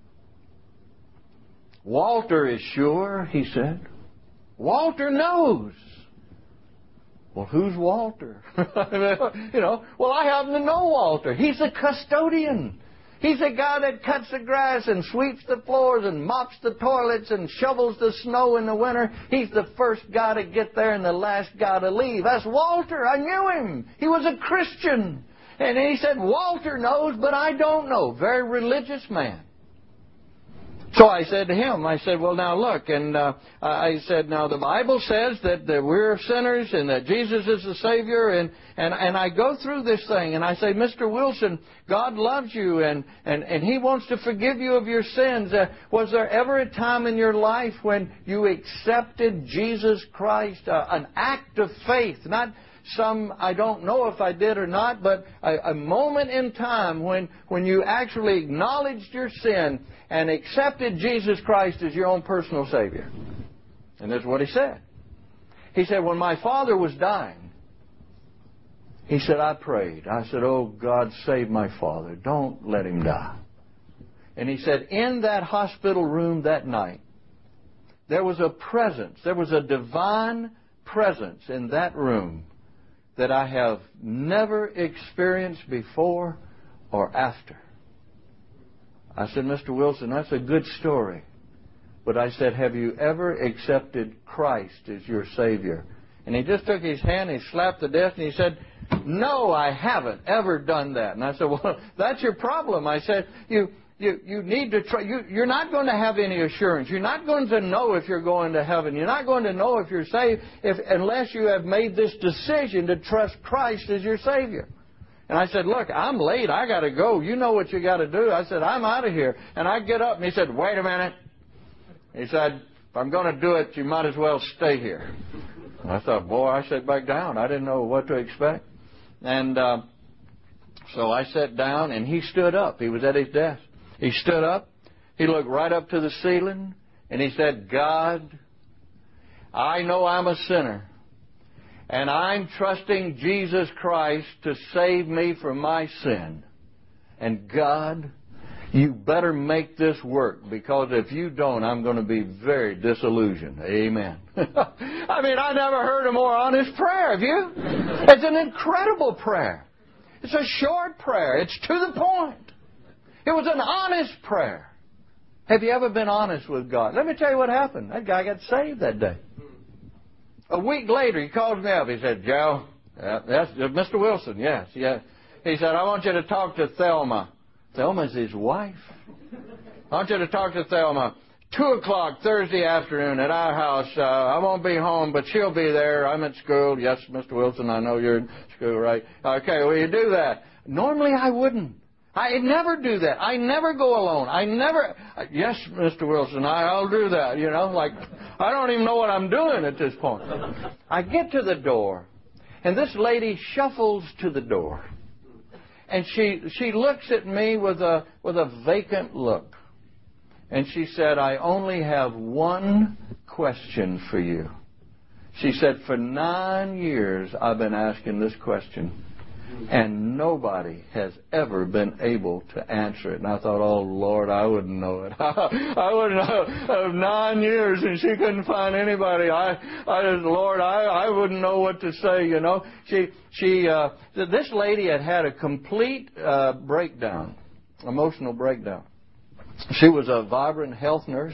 Walter is sure, he said. Walter knows. Well, who's Walter? You know, well, I happen to know Walter. He's a custodian. He's a guy that cuts the grass and sweeps the floors and mops the toilets and shovels the snow in the winter. He's the first guy to get there and the last guy to leave. That's Walter. I knew him. He was a Christian. And he said, Walter knows, but I don't know. Very religious man. So I said to him, I said, well, now look, and uh, I said, now the Bible says that, that we're sinners and that Jesus is the Savior, and, and, and I go through this thing, and I say, Mister Wilson, God loves you, and, and, and He wants to forgive you of your sins. Uh, was there ever a time in your life when you accepted Jesus Christ, uh, an act of faith, not some, I don't know if I did or not, but a, a moment in time when, when you actually acknowledged your sin and accepted Jesus Christ as your own personal Savior? And this is what he said. He said, when my father was dying, he said, I prayed. I said, oh, God, save my father. Don't let him die. And he said, in that hospital room that night, there was a presence, there was a divine presence in that room that I have never experienced before or after. I said, Mister Wilson, that's a good story. But I said, have you ever accepted Christ as your Savior? And he just took his hand, he slapped the desk, and he said, no, I haven't ever done that. And I said, well, that's your problem. I said, you you, you need to try. You, you're not going to have any assurance. You're not going to know if you're going to heaven. You're not going to know if you're saved if, unless you have made this decision to trust Christ as your Savior. And I said, look, I'm late. I got to go. You know what you got to do. I said, I'm out of here. And I get up, and he said, wait a minute. He said, if I'm going to do it, you might as well stay here. And I thought, boy, I sat back down. I didn't know what to expect. And uh, so I sat down, and he stood up. He was at his desk. He stood up. He looked right up to the ceiling, and he said, God, I know I'm a sinner, and I'm trusting Jesus Christ to save me from my sin. And God, you better make this work, because if you don't, I'm going to be very disillusioned. Amen. I mean, I never heard a more honest prayer, have you? It's an incredible prayer. It's a short prayer. It's to the point. It was an honest prayer. Have you ever been honest with God? Let me tell you what happened. That guy got saved that day. A week later, he called me up. He said, Joe, uh, that's uh, Mister Wilson, yes, yes. He said, I want you to talk to Thelma. Thelma's his wife. I want you to talk to Thelma. Two o'clock Thursday afternoon at our house. Uh, I won't be home, but she'll be there. I'm at school. Yes, Mister Wilson, I know you're in school, right? Okay, will you do that? Normally I wouldn't. I never do that. I never go alone. I never, yes, Mister Wilson, I, I'll do that. You know, like, I don't even know what I'm doing at this point. I get to the door, and this lady shuffles to the door. And she she looks at me with a with a vacant look. And she said, I only have one question for you. She said, for nine years I've been asking this question, and nobody has ever been able to answer it. And I thought, oh, Lord, I wouldn't know it. I wouldn't know. Of nine years, and she couldn't find anybody. I, I just, Lord, I, I wouldn't know what to say, you know. She, she, uh, this lady had had a complete uh, breakdown, emotional breakdown. She was a vibrant health nurse,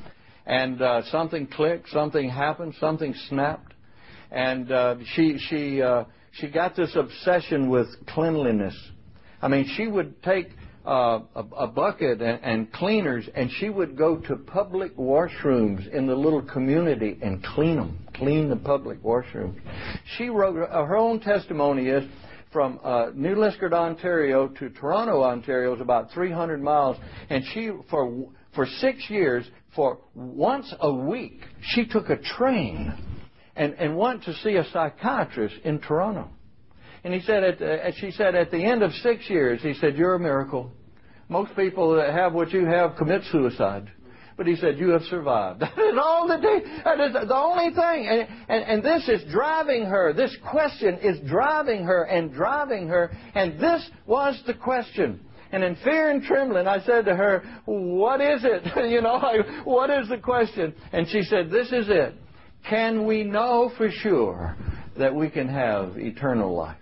and uh, something clicked, something happened, something snapped, and uh, she, she, uh, She got this obsession with cleanliness. I mean, she would take uh, a, a bucket and, and cleaners, and she would go to public washrooms in the little community and clean them, clean the public washrooms. She wrote, uh, her own testimony is, from uh, New Liskeard, Ontario to Toronto, Ontario is about three hundred miles, and she, for for six years, for once a week, she took a train And, and went to see a psychiatrist in Toronto. And he said, at, uh, she said, at the end of six years, he said, you're a miracle. Most people that have what you have commit suicide. But he said, you have survived. That is all the day. That is the only thing. And, and, and this is driving her. This question is driving her and driving her. And this was the question. And in fear and trembling, I said to her, what is it? you know, I, what is the question? And she said, this is it. Can we know for sure that we can have eternal life?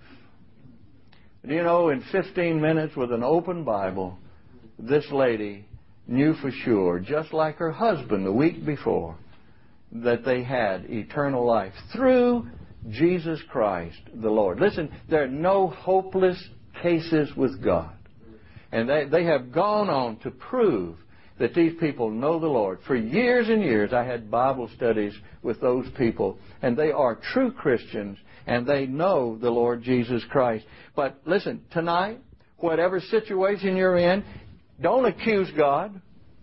Do you know, in fifteen minutes with an open Bible, this lady knew for sure, just like her husband the week before, that they had eternal life through Jesus Christ the Lord. Listen, there are no hopeless cases with God. And they, they have gone on to prove that these people know the Lord. For years and years, I had Bible studies with those people, and they are true Christians, and they know the Lord Jesus Christ. But listen, tonight, whatever situation you're in, don't accuse God.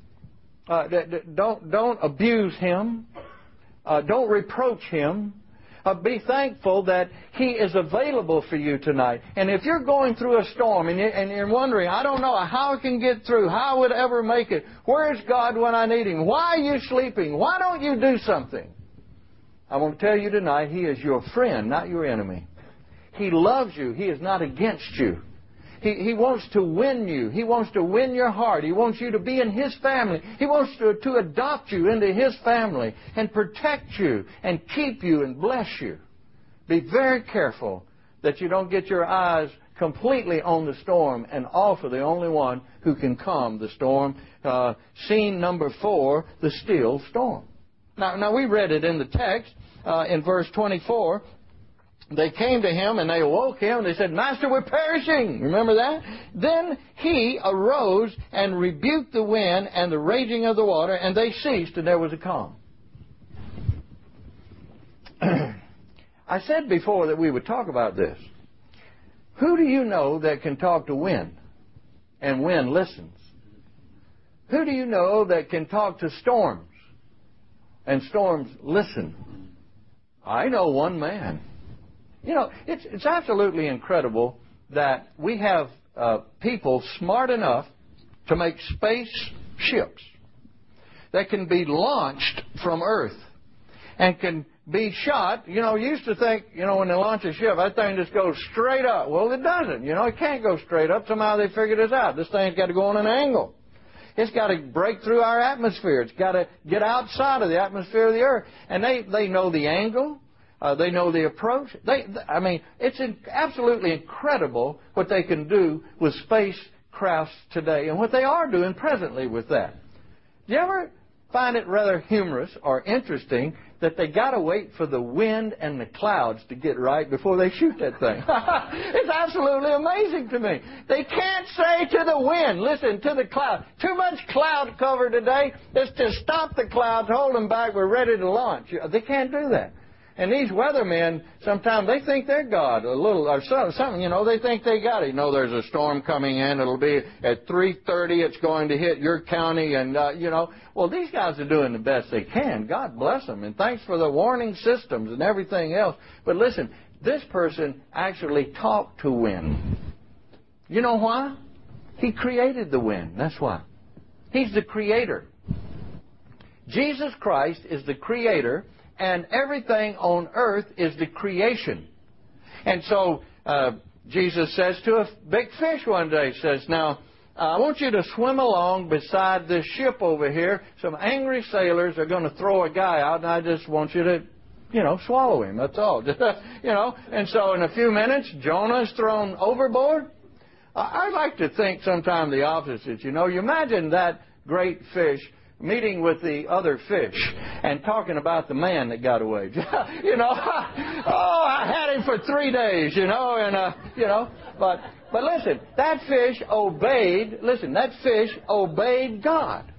Uh, don't, don't abuse Him. Uh, don't reproach Him. Uh, be thankful that He is available for you tonight. And if you're going through a storm and you're, and you're wondering, I don't know how I can get through, how I would ever make it, where's God when I need Him? Why are you sleeping? Why don't you do something? I want to tell you tonight, He is your friend, not your enemy. He loves you. He is not against you. He, he wants to win you. He wants to win your heart. He wants you to be in His family. He wants to, to adopt you into His family and protect you and keep you and bless you. Be very careful that you don't get your eyes completely on the storm and off of the only one who can calm the storm. Uh, scene number four, the still storm. Now, now we read it in the text uh, in verse twenty-four. They came to him and they awoke him. They said, Master, we're perishing. Remember that? Then he arose and rebuked the wind and the raging of the water, and they ceased, and there was a calm. I said before that we would talk about this. Who do you know that can talk to wind and wind listens? Who do you know that can talk to storms and storms listen? I know one man. You know, it's, it's absolutely incredible that we have uh, people smart enough to make space ships that can be launched from Earth and can be shot. You know, you used to think, you know, when they launch a ship, that thing just goes straight up. Well, it doesn't. You know, it can't go straight up. Somehow they figured this out. This thing's got to go on an angle. It's got to break through our atmosphere. It's got to get outside of the atmosphere of the Earth. And they, they know the angle. Uh, they know the approach. They, I mean, it's in, absolutely incredible what they can do with spacecrafts today and what they are doing presently with that. Do you ever find it rather humorous or interesting that they got to wait for the wind and the clouds to get right before they shoot that thing? It's absolutely amazing to me. They can't say to the wind, listen, to the cloud, too much cloud cover today. Let's just stop the clouds, hold them back, we're ready to launch. They can't do that. And these weathermen, sometimes they think they're God, a little, or something, you know, they think they got it. You know, there's a storm coming in, it'll be at three thirty, it's going to hit your county, and, uh, you know, well, these guys are doing the best they can. God bless them, and thanks for the warning systems and everything else. But listen, this person actually talked to wind. You know why? He created the wind, that's why. He's the creator. Jesus Christ is the creator, and everything on earth is the creation. And so uh, Jesus says to a big fish one day, says, now, uh, I want you to swim along beside this ship over here. Some angry sailors are going to throw a guy out, and I just want you to, you know, swallow him. That's all. You know, and so in a few minutes, Jonah is thrown overboard. Uh, I like to think sometime the opposite. You know, you imagine that great fish meeting with the other fish and talking about the man that got away. You know, oh, I had him for three days, you know, and, uh, you know, but, but listen, that fish obeyed, listen, that fish obeyed God.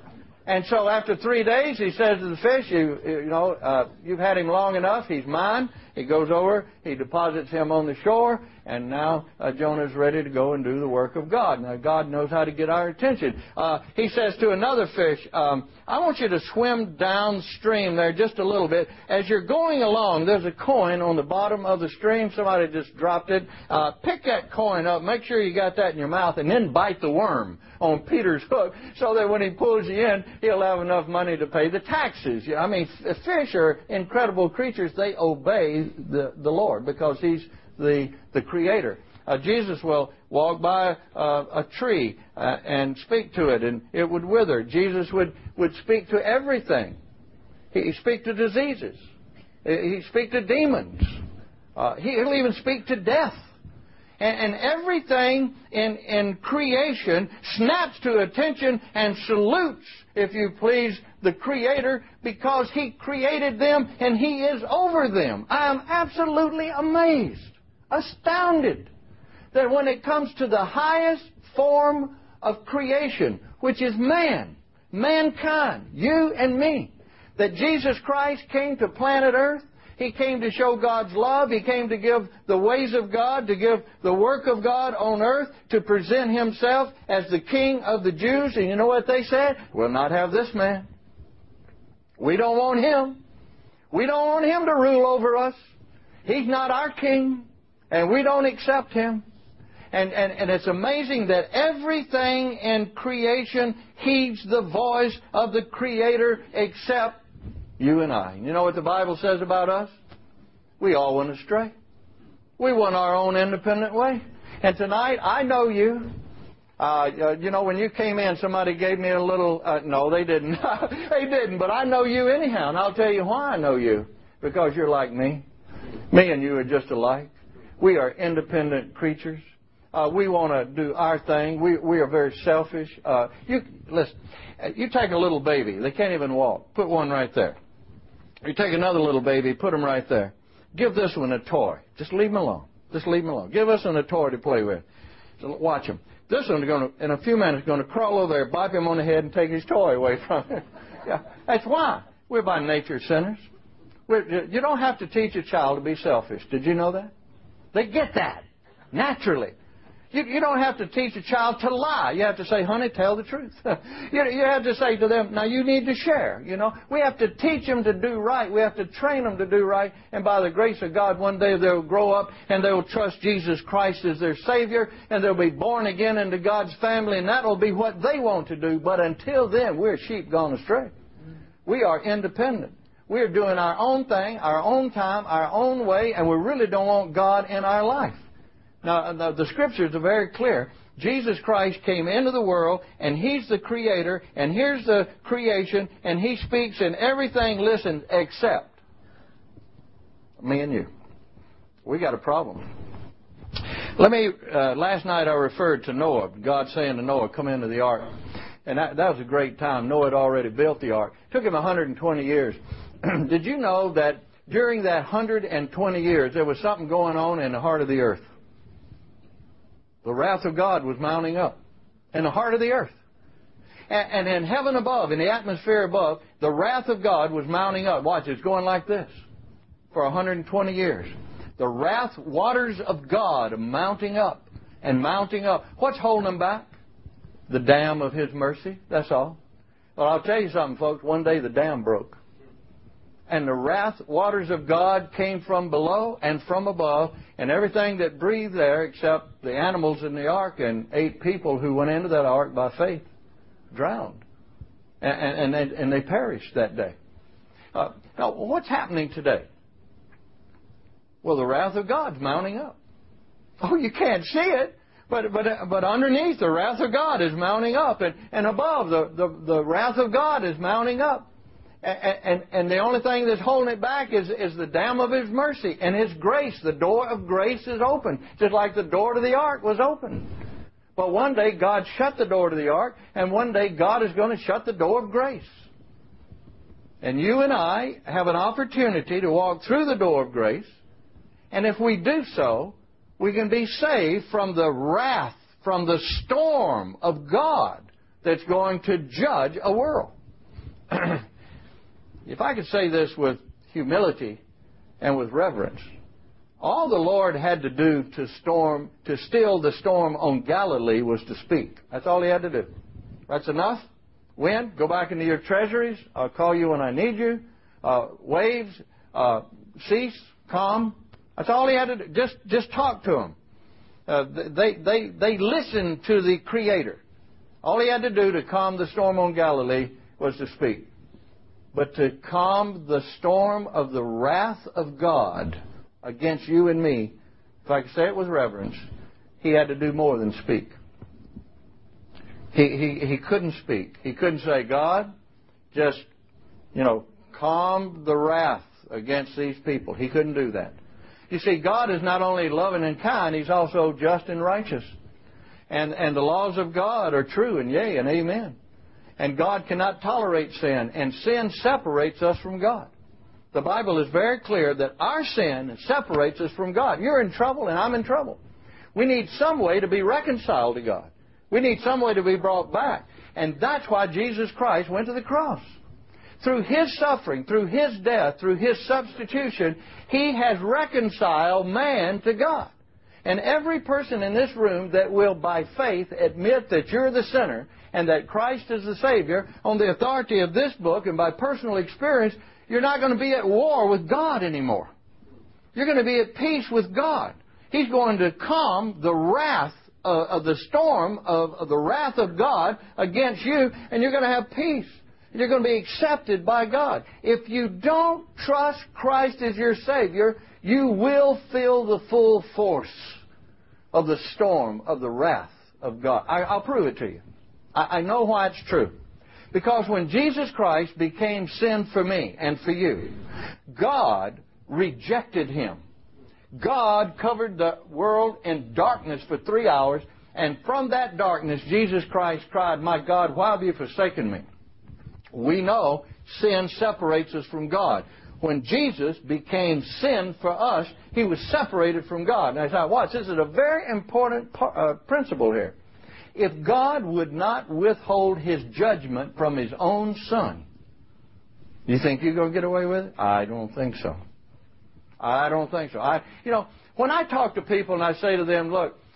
And so after three days, he says to the fish, you, you know, uh, you've had him long enough, he's mine. He goes over, he deposits him on the shore, and now uh, Jonah's ready to go and do the work of God. Now, God knows how to get our attention. Uh, he says to another fish, um, I want you to swim downstream there just a little bit. As you're going along, there's a coin on the bottom of the stream. Somebody just dropped it. Uh, pick that coin up. Make sure you got that in your mouth, and then bite the worm on Peter's hook so that when he pulls you in, he'll have enough money to pay the taxes. I mean, fish are incredible creatures. They obey the, the Lord because He's the, the Creator. Uh, Jesus will walk by uh, a tree uh, and speak to it, and it would wither. Jesus would, would speak to everything. He, he'd speak to diseases. He'd speak to demons. Uh, he'll even speak to death. And, and everything in, in creation snaps to attention and salutes, if you please, the Creator because He created them and He is over them. I am absolutely amazed, astounded, that when it comes to the highest form of creation, which is man, mankind, you and me, that Jesus Christ came to planet Earth. He came to show God's love. He came to give the ways of God, to give the work of God on earth, to present Himself as the King of the Jews. And you know what they said? We'll not have this man. We don't want him. We don't want him to rule over us. He's not our king, and we don't accept him. And, and, and it's amazing that everything in creation heeds the voice of the Creator except you and I. You know what the Bible says about us? We all went astray. We went our own independent way. And tonight, I know you. Uh, you know, when you came in, somebody gave me a little... Uh, no, they didn't. They didn't, but I know you anyhow. And I'll tell you why I know you. Because you're like me. Me and you are just alike. We are independent creatures. Uh, we want to do our thing. We we are very selfish. Uh, you listen. You take a little baby. They can't even walk. Put one right there. You take another little baby, put them right there. Give this one a toy. Just leave them alone. Just leave them alone. Give this one a toy to play with. So watch him. This one's going to, in a few minutes, going to crawl over there, bop him on the head, and take his toy away from him. Yeah, that's why. We're by nature sinners. We're, you don't have to teach a child to be selfish. Did you know that? They get that naturally. You, you don't have to teach a child to lie. You have to say, honey, tell the truth. you, you have to say to them, now you need to share. You know, we have to teach them to do right. We have to train them to do right. And by the grace of God, one day they'll grow up and they'll trust Jesus Christ as their Savior, and they'll be born again into God's family, and that will be what they want to do. But until then, we're sheep gone astray. We are independent. We're doing our own thing, our own time, our own way, and we really don't want God in our life. Now, the, the Scriptures are very clear. Jesus Christ came into the world, and He's the Creator, and here's the creation, and He speaks, and everything listens except me and you. We got a problem. Let me, uh, last night I referred to Noah, God saying to Noah, come into the ark. And that, that was a great time. Noah had already built the ark. It took him one hundred twenty years. Did you know that during that one hundred twenty years, there was something going on in the heart of the earth? The wrath of God was mounting up in the heart of the earth. And, and in heaven above, in the atmosphere above, the wrath of God was mounting up. Watch, it's going like this for one hundred twenty years. The wrath waters of God mounting up and mounting up. What's holding them back? The dam of His mercy. That's all. Well, I'll tell you something, folks. One day the dam broke. And the wrath waters of God came from below and from above, and everything that breathed there except the animals in the ark and eight people who went into that ark by faith drowned. And, and, and, they, and they perished that day. Uh, now, what's happening today? Well, the wrath of God's mounting up. Oh, you can't see it. But but but underneath, the wrath of God is mounting up. And, and above, the, the, the wrath of God is mounting up. And, and, and the only thing that's holding it back is, is the dam of His mercy and His grace. The door of grace is open, just like the door to the ark was open. But one day God shut the door to the ark, and one day God is going to shut the door of grace. And you and I have an opportunity to walk through the door of grace. And if we do so, we can be saved from the wrath, from the storm of God that's going to judge a world. If I could say this with humility and with reverence, all the Lord had to do to storm, to still the storm on Galilee was to speak. That's all He had to do. That's enough. Wind, go back into your treasuries. I'll call you when I need you. Uh, waves, uh, cease, calm. That's all He had to do. Just, just talk to them. Uh, they, they, they listened to the Creator. All He had to do to calm the storm on Galilee was to speak. But to calm the storm of the wrath of God against you and me, if I could say it with reverence, He had to do more than speak. He, he, he couldn't speak. He couldn't say, God, just, you know, calm the wrath against these people. He couldn't do that. You see, God is not only loving and kind, He's also just and righteous. And, and the laws of God are true and yea and amen. And God cannot tolerate sin, and sin separates us from God. The Bible is very clear that our sin separates us from God. You're in trouble and I'm in trouble. We need some way to be reconciled to God. We need some way to be brought back. And that's why Jesus Christ went to the cross. Through His suffering, through His death, through His substitution, He has reconciled man to God. And every person in this room that will by faith admit that you're the sinner and that Christ is the Savior, on the authority of this book and by personal experience, you're not going to be at war with God anymore. You're going to be at peace with God. He's going to calm the wrath uh, of the storm of, of the wrath of God against you, and you're going to have peace. You're going to be accepted by God. If you don't trust Christ as your Savior, you will feel the full force of the storm of the wrath of God. I, I'll prove it to you. I, I know why it's true. Because when Jesus Christ became sin for me and for you, God rejected Him. God covered the world in darkness for three hours, and from that darkness, Jesus Christ cried, "My God, why have you forsaken me?" We know sin separates us from God. When Jesus became sin for us, He was separated from God. Now, now watch, this is a very important par- uh, principle here. If God would not withhold His judgment from His own Son, you think you're going to get away with it? I don't think so. I don't think so. I, you know, when I talk to people and I say to them, look,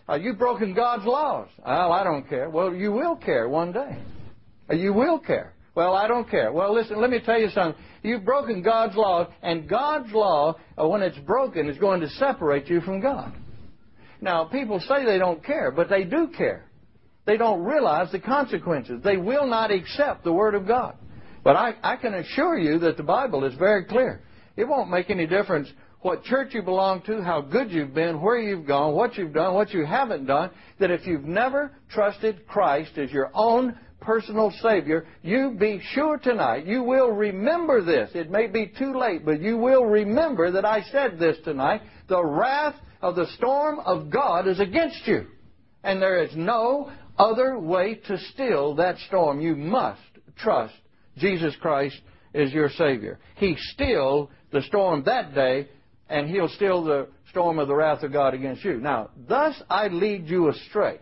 Uh, you've broken God's laws. Well, I don't care. Well, you will care one day. Uh, you will care. Well, I don't care. Well, listen, let me tell you something. You've broken God's laws, and God's law, uh, when it's broken, is going to separate you from God. Now, people say they don't care, but they do care. They don't realize the consequences. They will not accept the Word of God. But I, I can assure you that the Bible is very clear. It won't make any difference what church you belong to, how good you've been, where you've gone, what you've done, what you haven't done, that if you've never trusted Christ as your own personal Savior, you be sure tonight, you will remember this. It may be too late, but you will remember that I said this tonight. The wrath of the storm of God is against you. And there is no other way to still that storm. You must trust Jesus Christ as your Savior. He stilled the storm that day, and He'll still the storm of the wrath of God against you. Now, thus I lead you astray.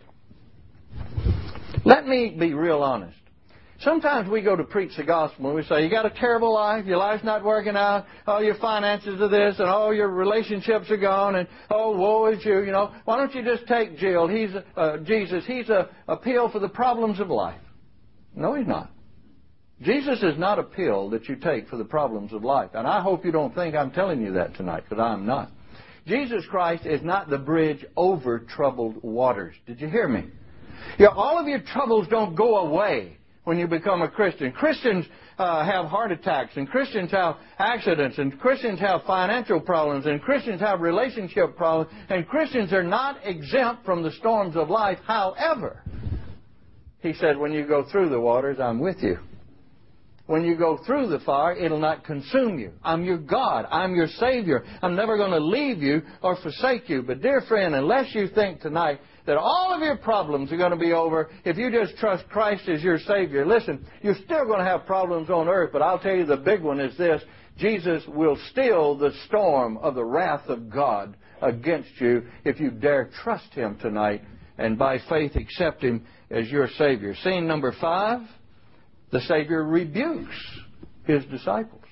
Let me be real honest. Sometimes we go to preach the gospel and we say, you got a terrible life, your life's not working out, oh, your finances are this, and oh, your relationships are gone, and oh, woe is you, you know. Why don't you just take Jill, he's uh, Jesus, he's a, a pill for the problems of life. No, He's not. Jesus is not a pill that you take for the problems of life. And I hope you don't think I'm telling you that tonight, because I'm not. Jesus Christ is not the bridge over troubled waters. Did you hear me? You know, all of your troubles don't go away when you become a Christian. Christians uh, have heart attacks, and Christians have accidents, and Christians have financial problems, and Christians have relationship problems, and Christians are not exempt from the storms of life. However, He said, when you go through the waters, I'm with you. When you go through the fire, it'll not consume you. I'm your God. I'm your Savior. I'm never going to leave you or forsake you. But dear friend, unless you think tonight that all of your problems are going to be over if you just trust Christ as your Savior, listen, you're still going to have problems on earth, but I'll tell you the big one is this. Jesus will still the storm of the wrath of God against you if you dare trust Him tonight and by faith accept Him as your Savior. Scene number five. The Savior rebukes His disciples.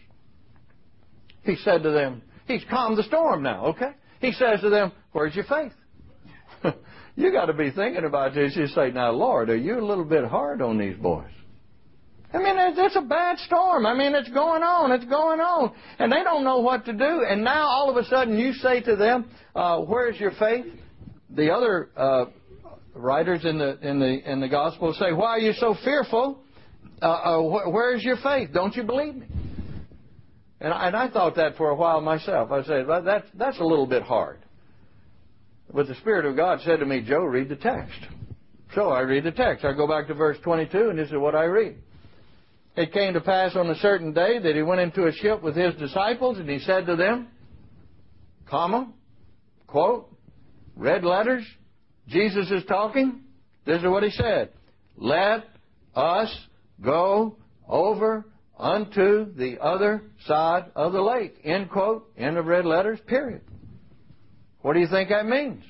He said to them, He's calmed the storm now, okay? He says to them, where's your faith? You got to be thinking about this. You say, now, Lord, are you a little bit hard on these boys? I mean, it's a bad storm. I mean, it's going on. It's going on. And they don't know what to do. And now, all of a sudden, you say to them, uh, where's your faith? The other uh, writers in the, in, the, in the Gospel say, why are you so fearful? Uh, uh, wh- where's your faith? Don't you believe me? And I, and I thought that for a while myself. I said, well, that's, that's a little bit hard. But the Spirit of God said to me, Joe, read the text. So I read the text. I go back to verse twenty-two, and this is what I read. It came to pass on a certain day that He went into a ship with His disciples, and He said to them, comma, quote, red letters, Jesus is talking. This is what He said. Let us go over unto the other side of the lake. End quote. End of red letters, period. What do you think that means?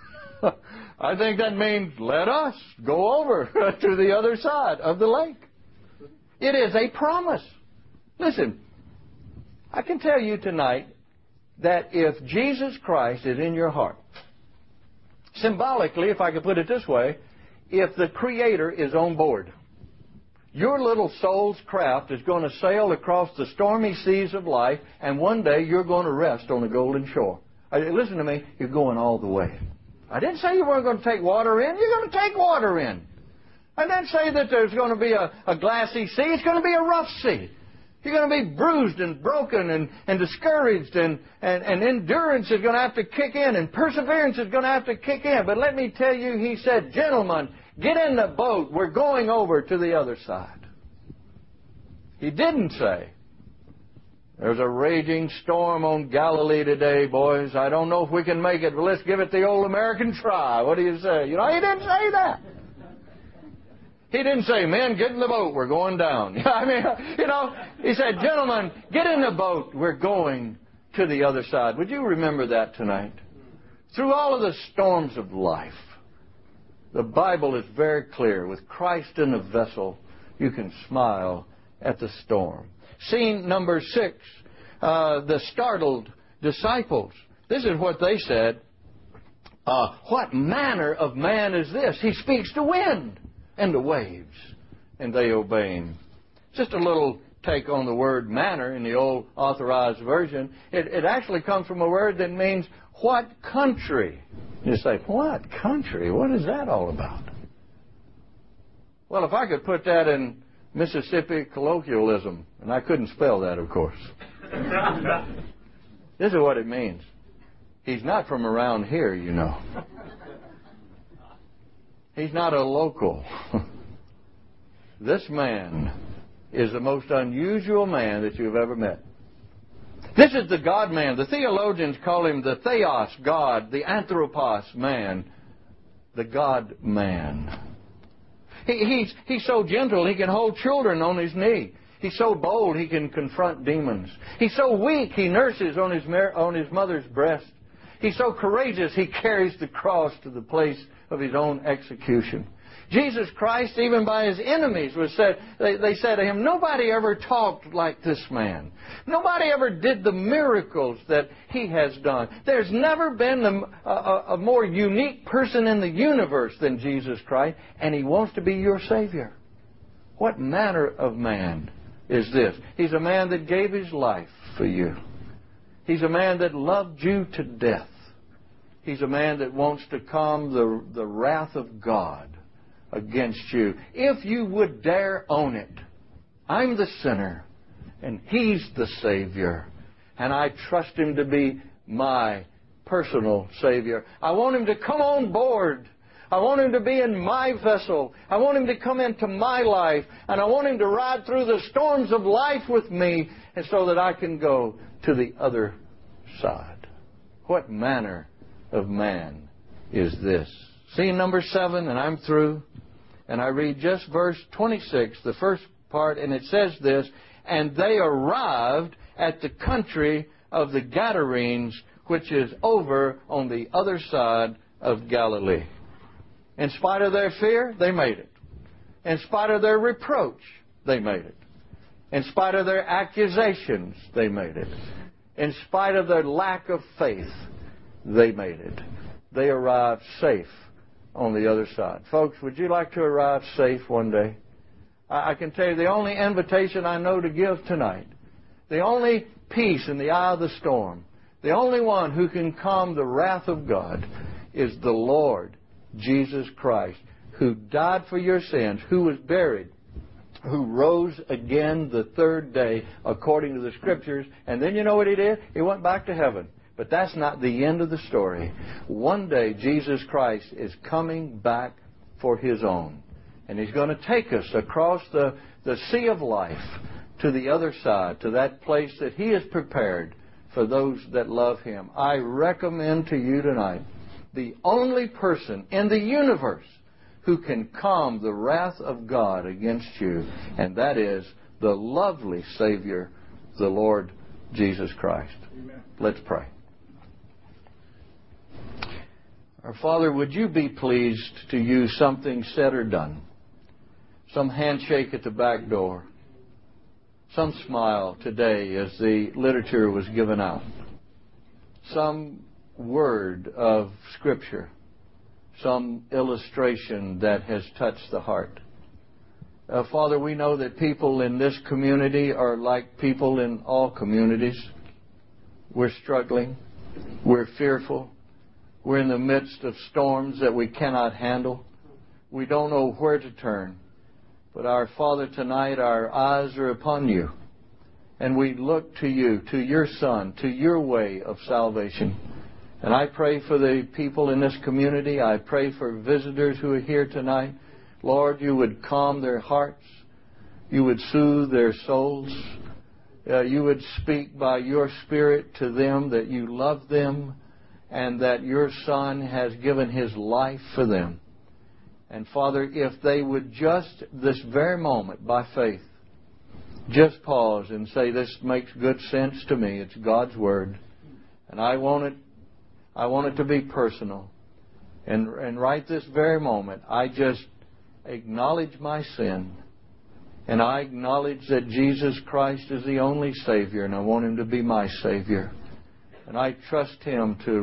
I think that means let us go over to the other side of the lake. It is a promise. Listen, I can tell you tonight that if Jesus Christ is in your heart, symbolically, if I could put it this way, if the Creator is on board, your little soul's craft is going to sail across the stormy seas of life, and one day you're going to rest on the golden shore. Listen to me, you're going all the way. I didn't say you weren't going to take water in. You're going to take water in. I didn't say that there's going to be a, a glassy sea. It's going to be a rough sea. You're going to be bruised and broken and, and discouraged, and, and, and endurance is going to have to kick in, and perseverance is going to have to kick in. But let me tell you, He said, gentlemen, get in the boat. We're going over to the other side. He didn't say, there's a raging storm on Galilee today, boys. I don't know if we can make it, but let's give it the old American try. What do you say? You know, He didn't say that. He didn't say, men, get in the boat. We're going down. I mean, you know, He said, gentlemen, get in the boat. We're going to the other side. Would you remember that tonight? Through all of the storms of life, the Bible is very clear. With Christ in the vessel, you can smile at the storm. Scene number six, uh, the startled disciples. This is what they said. Uh, what manner of man is this? He speaks to wind and to waves, and they obey him. Just a little take on the word manner in the old Authorized Version. It, it actually comes from a word that means what country. You say, what country? What is that all about? Well, if I could put that in Mississippi colloquialism, and I couldn't spell that, of course. This is what it means. He's not from around here, you know. He's not a local. This man is the most unusual man that you've ever met. This is the God-man. The theologians call him the theos, God, the anthropos, man, the God-man. He, he's, he's so gentle, he can hold children on his knee. He's so bold, he can confront demons. He's so weak, he nurses on his, on his mother's breast. He's so courageous, he carries the cross to the place of his own execution. Jesus Christ, even by his enemies, was said, they, they said to him, nobody ever talked like this man. Nobody ever did the miracles that he has done. There's never been a, a, a more unique person in the universe than Jesus Christ, and he wants to be your Savior. What manner of man is this? He's a man that gave his life for you. He's a man that loved you to death. He's a man that wants to calm the, the wrath of God against you. If you would dare own it. I'm the sinner, and he's the Savior. And I trust him to be my personal Savior. I want him to come on board. I want him to be in my vessel. I want him to come into my life. And I want him to ride through the storms of life with me, and so that I can go to the other side. What manner of man is this? Scene number seven, and I'm through. And I read just verse twenty-six, the first part, and it says this, and they arrived at the country of the Gadarenes, which is over on the other side of Galilee. In spite of their fear, they made it. In spite of their reproach, they made it. In spite of their accusations, they made it. In spite of their lack of faith, they made it. They arrived safe on the other side. Folks, would you like to arrive safe one day? I can tell you the only invitation I know to give tonight, the only peace in the eye of the storm, the only one who can calm the wrath of God is the Lord Jesus Christ, who died for your sins, who was buried, who rose again the third day according to the Scriptures. And then you know what he did? He went back to heaven. But that's not the end of the story. One day, Jesus Christ is coming back for his own. And he's going to take us across the, the sea of life to the other side, to that place that he has prepared for those that love him. I recommend to you tonight the only person in the universe who can calm the wrath of God against you, and that is the lovely Savior, the Lord Jesus Christ. Amen. Let's pray. Our Father, would you be pleased to use something said or done, some handshake at the back door, some smile today as the literature was given out, some word of Scripture, some illustration that has touched the heart. Uh, Father, we know that people in this community are like people in all communities. We're struggling. We're fearful. We're in the midst of storms that we cannot handle. We don't know where to turn. But our Father, tonight our eyes are upon you. And we look to you, to your Son, to your way of salvation. And I pray for the people in this community. I pray for visitors who are here tonight. Lord, you would calm their hearts. You would soothe their souls. Uh, you would speak by your Spirit to them that you love them and that your Son has given his life for them. And Father, if they would just this very moment, by faith, just pause and say, this makes good sense to me. It's God's Word. And I want it, I want it to be personal. And, and right this very moment, I just acknowledge my sin. And I acknowledge that Jesus Christ is the only Savior, and I want him to be my Savior. And I trust him to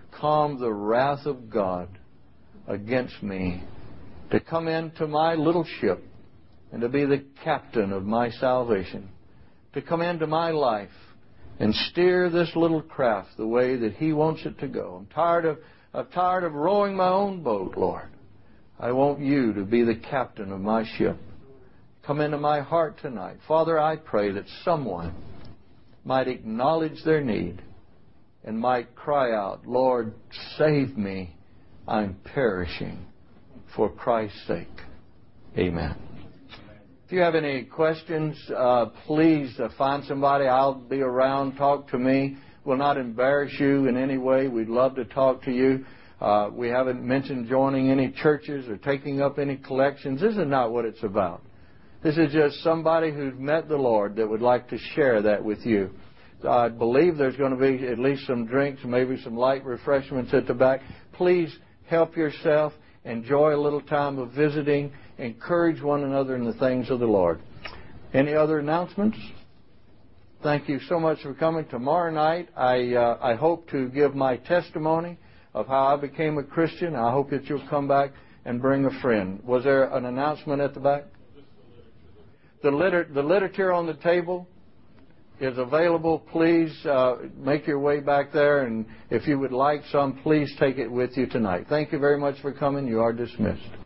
calm the wrath of God against me, to come into my little ship and to be the captain of my salvation, to come into my life and steer this little craft the way that He wants it to go. I'm tired of, I'm tired of rowing my own boat, Lord. I want You to be the captain of my ship. Come into my heart tonight. Father, I pray that someone might acknowledge their need and might cry out, Lord, save me. I'm perishing for Christ's sake. Amen. If you have any questions, uh, please uh, find somebody. I'll be around. Talk to me. We'll not embarrass you in any way. We'd love to talk to you. Uh, we haven't mentioned joining any churches or taking up any collections. This is not what it's about. This is just somebody who's met the Lord that would like to share that with you. I believe there's going to be at least some drinks, maybe some light refreshments at the back. Please help yourself. Enjoy a little time of visiting. Encourage one another in the things of the Lord. Any other announcements? Thank you so much for coming. Tomorrow night, I uh, I hope to give my testimony of how I became a Christian. I hope that you'll come back and bring a friend. Was there an announcement at the back? The liter- the literature on the table is available. Please uh, make your way back there, and if you would like some, please take it with you tonight. Thank you very much for coming. You are dismissed.